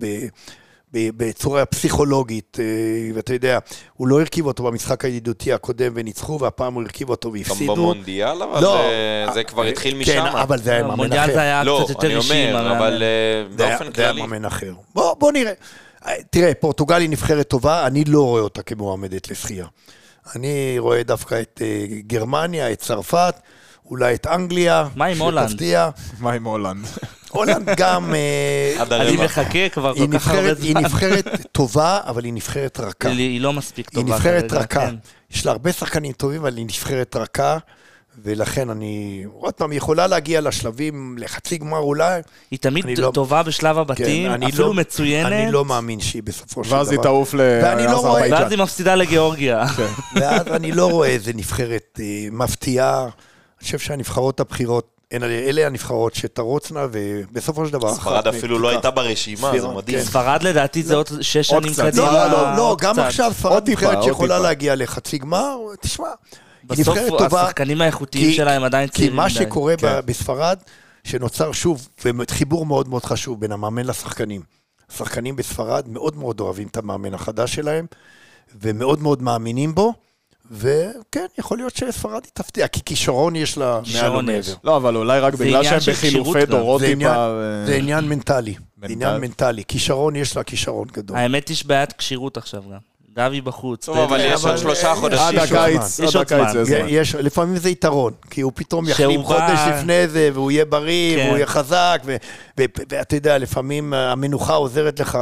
בצורה פסיכולוגית, ואתה יודע, הוא לא הרכיב אותו במשחק הידידותי הקודם וניצחו, והפעם הוא הרכיב אותו והפסידו. גם במונדיאל, אבל זה כבר התחיל משם. כן, אבל זה היה מאמן אחר. במונדיאל זה היה קצת יותר אישי. לא, אני אומר, אבל באופן כללי. זה היה מאמן אחר. בוא נראה. תראה, פורטוגל היא נבחרת טובה, אני לא רואה אותה כמועמדת לשחייה. אני רואה דווקא את גרמניה, את צרפת, אולי את אנגליה. מה עם הולנד? מה עם הולנד? הולנד גם... אני מחכה כבר כל כך הרבה זמן. היא נבחרת טובה, אבל היא נבחרת רכה. היא לא מספיק טובה. היא נבחרת רכה. יש לה הרבה שחקנים טובים, אבל היא נבחרת רכה, ולכן אני... עוד פעם, היא יכולה להגיע לשלבים, לחצי גמר אולי. היא תמיד טובה בשלב הבתים, אפילו מצוינת. אני לא מאמין שהיא בסופו של דבר. ואז היא תעוף לאזרבייג'אן. ואז היא מפסידה לגיאורגיה. ואז אני לא רואה איזה נבחרת מפתיעה. אני חושב שהנבחרות הבחירות, אלה הנבחרות שתרוצנה, ובסופו של דבר... ספרד אפילו לא הייתה ברשימה, זה מדהים. ספרד לדעתי זה עוד שש שנים קדימה. לא, לא, לא, גם עכשיו ספרד נבחרת שיכולה להגיע לחצי גמר, תשמע, היא נבחרת טובה. השחקנים האיכותיים שלהם עדיין צעירים. כי מה שקורה בספרד, שנוצר שוב, וחיבור מאוד מאוד חשוב בין המאמן לשחקנים. השחקנים בספרד מאוד מאוד אוהבים את המאמן החדש שלהם, ומאוד מאוד מאמינים בו, וכן, יכול להיות שספרד היא תפתיע, כי כישרון יש לה מעל ומעבר. לא, אבל אולי רק בגלל שהם בחילופי דורות טיפה... זה עניין מנטלי, עניין מנטלי. כישרון יש לה כישרון גדול. האמת יש בעיית כשירות עכשיו גם. דבי בחוץ. טוב, אבל יש עוד שלושה חודשים. עד הקיץ, עד הקיץ זה זמן. לפעמים זה יתרון, כי הוא פתאום יחלים חודש לפני זה, והוא יהיה בריא, והוא יהיה חזק, ואתה יודע, לפעמים המנוחה עוזרת לך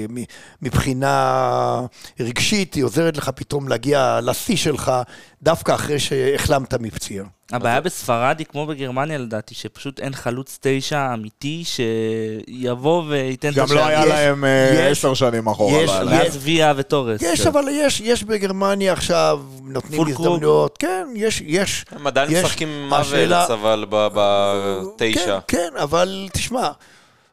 מבחינה רגשית, היא עוזרת לך פתאום להגיע לשיא שלך, דווקא אחרי שהחלמת מפציעה. הבעיה בספרד היא כמו בגרמניה לדעתי, שפשוט אין חלוץ תשע אמיתי שיבוא וייתן את השאלה. גם לא היה להם עשר שנים אחורה. ואז ויה וטורס. יש, אבל יש, יש בגרמניה עכשיו, נותנים הזדמנויות. כן, יש, יש. הם עדיין משחקים מוות, אבל בתשע. כן, כן, אבל תשמע,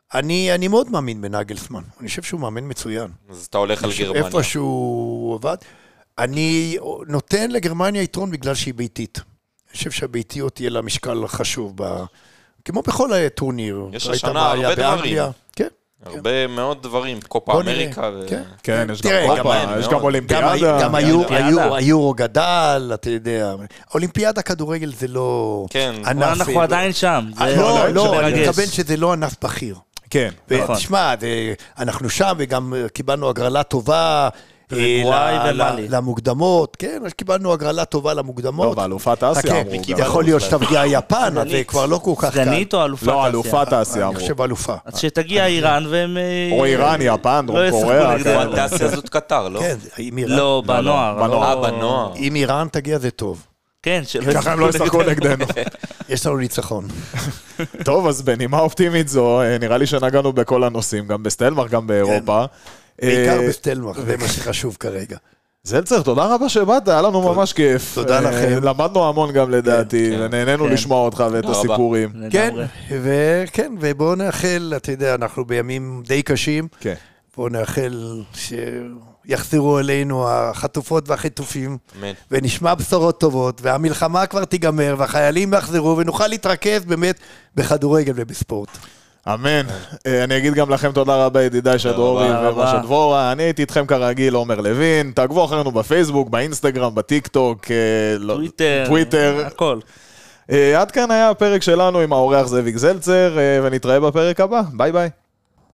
אני, אני מאוד מאמין בנגלסמן, אני חושב שהוא מאמן מצוין. אז אתה הולך על גרמניה. איפה שהוא עבד. אני נותן לגרמניה יתרון בגלל שהיא ביתית. אני חושב שהביתיות יהיה לה משקל חשוב, ב... כמו בכל הטורניר. יש השנה הרבה דברים. כן. הרבה מאוד דברים, קופה אמריקה. כן, יש גם קופה, יש גם אולימפיאדה. גם היורו גדל, אתה יודע. אולימפיאדה כדורגל זה לא... כן. אנחנו עדיין שם. לא, לא, אני מתכוון שזה לא ענף בכיר. כן. ותשמע, אנחנו שם וגם קיבלנו הגרלה טובה, למוקדמות, כן, אז קיבלנו הגרלה טובה למוקדמות. לא, באלופת אסיה אמרו. יכול להיות שתגיע יפן, אז זה כבר לא כל כך קל. סגנית או אלופת אסיה? לא, אלופת אסיה אמרו. אני חושב אלופה. אז שתגיע איראן והם... או איראן, יפן, דרום קוריאה. אלופת אסיה זאת קטר, לא? כן, עם איראן. לא, בנוער. אה, בנוער. אם איראן תגיע זה טוב. כן, ככה הם לא ישחקו נגדנו. יש לנו ניצחון. טוב, אז בנימה אופטימית זו, נראה לי שנגענו בכל הנושאים, גם בסטלמך, גם באירופה. בעיקר בסטלמך, זה מה שחשוב כרגע. זלצר, תודה רבה שבאת, היה לנו ממש כיף. תודה לכם. למדנו המון גם לדעתי, ונהנינו לשמוע אותך ואת הסיפורים. כן, וכן, ובואו נאחל, אתה יודע, אנחנו בימים די קשים, בואו נאחל שיחזרו אלינו החטופות והחטופים, ונשמע בשורות טובות, והמלחמה כבר תיגמר, והחיילים יחזרו, ונוכל להתרכז באמת בכדורגל ובספורט. אמן. אני אגיד גם לכם תודה רבה ידידיי שדרורי ומשה דבורה. אני הייתי איתכם כרגיל עומר לוין. תעקבו אחרינו בפייסבוק, באינסטגרם, בטיק טוק, טוויטר, הכל. עד כאן היה הפרק שלנו עם האורח זאביק זלצר, ונתראה בפרק הבא. ביי ביי.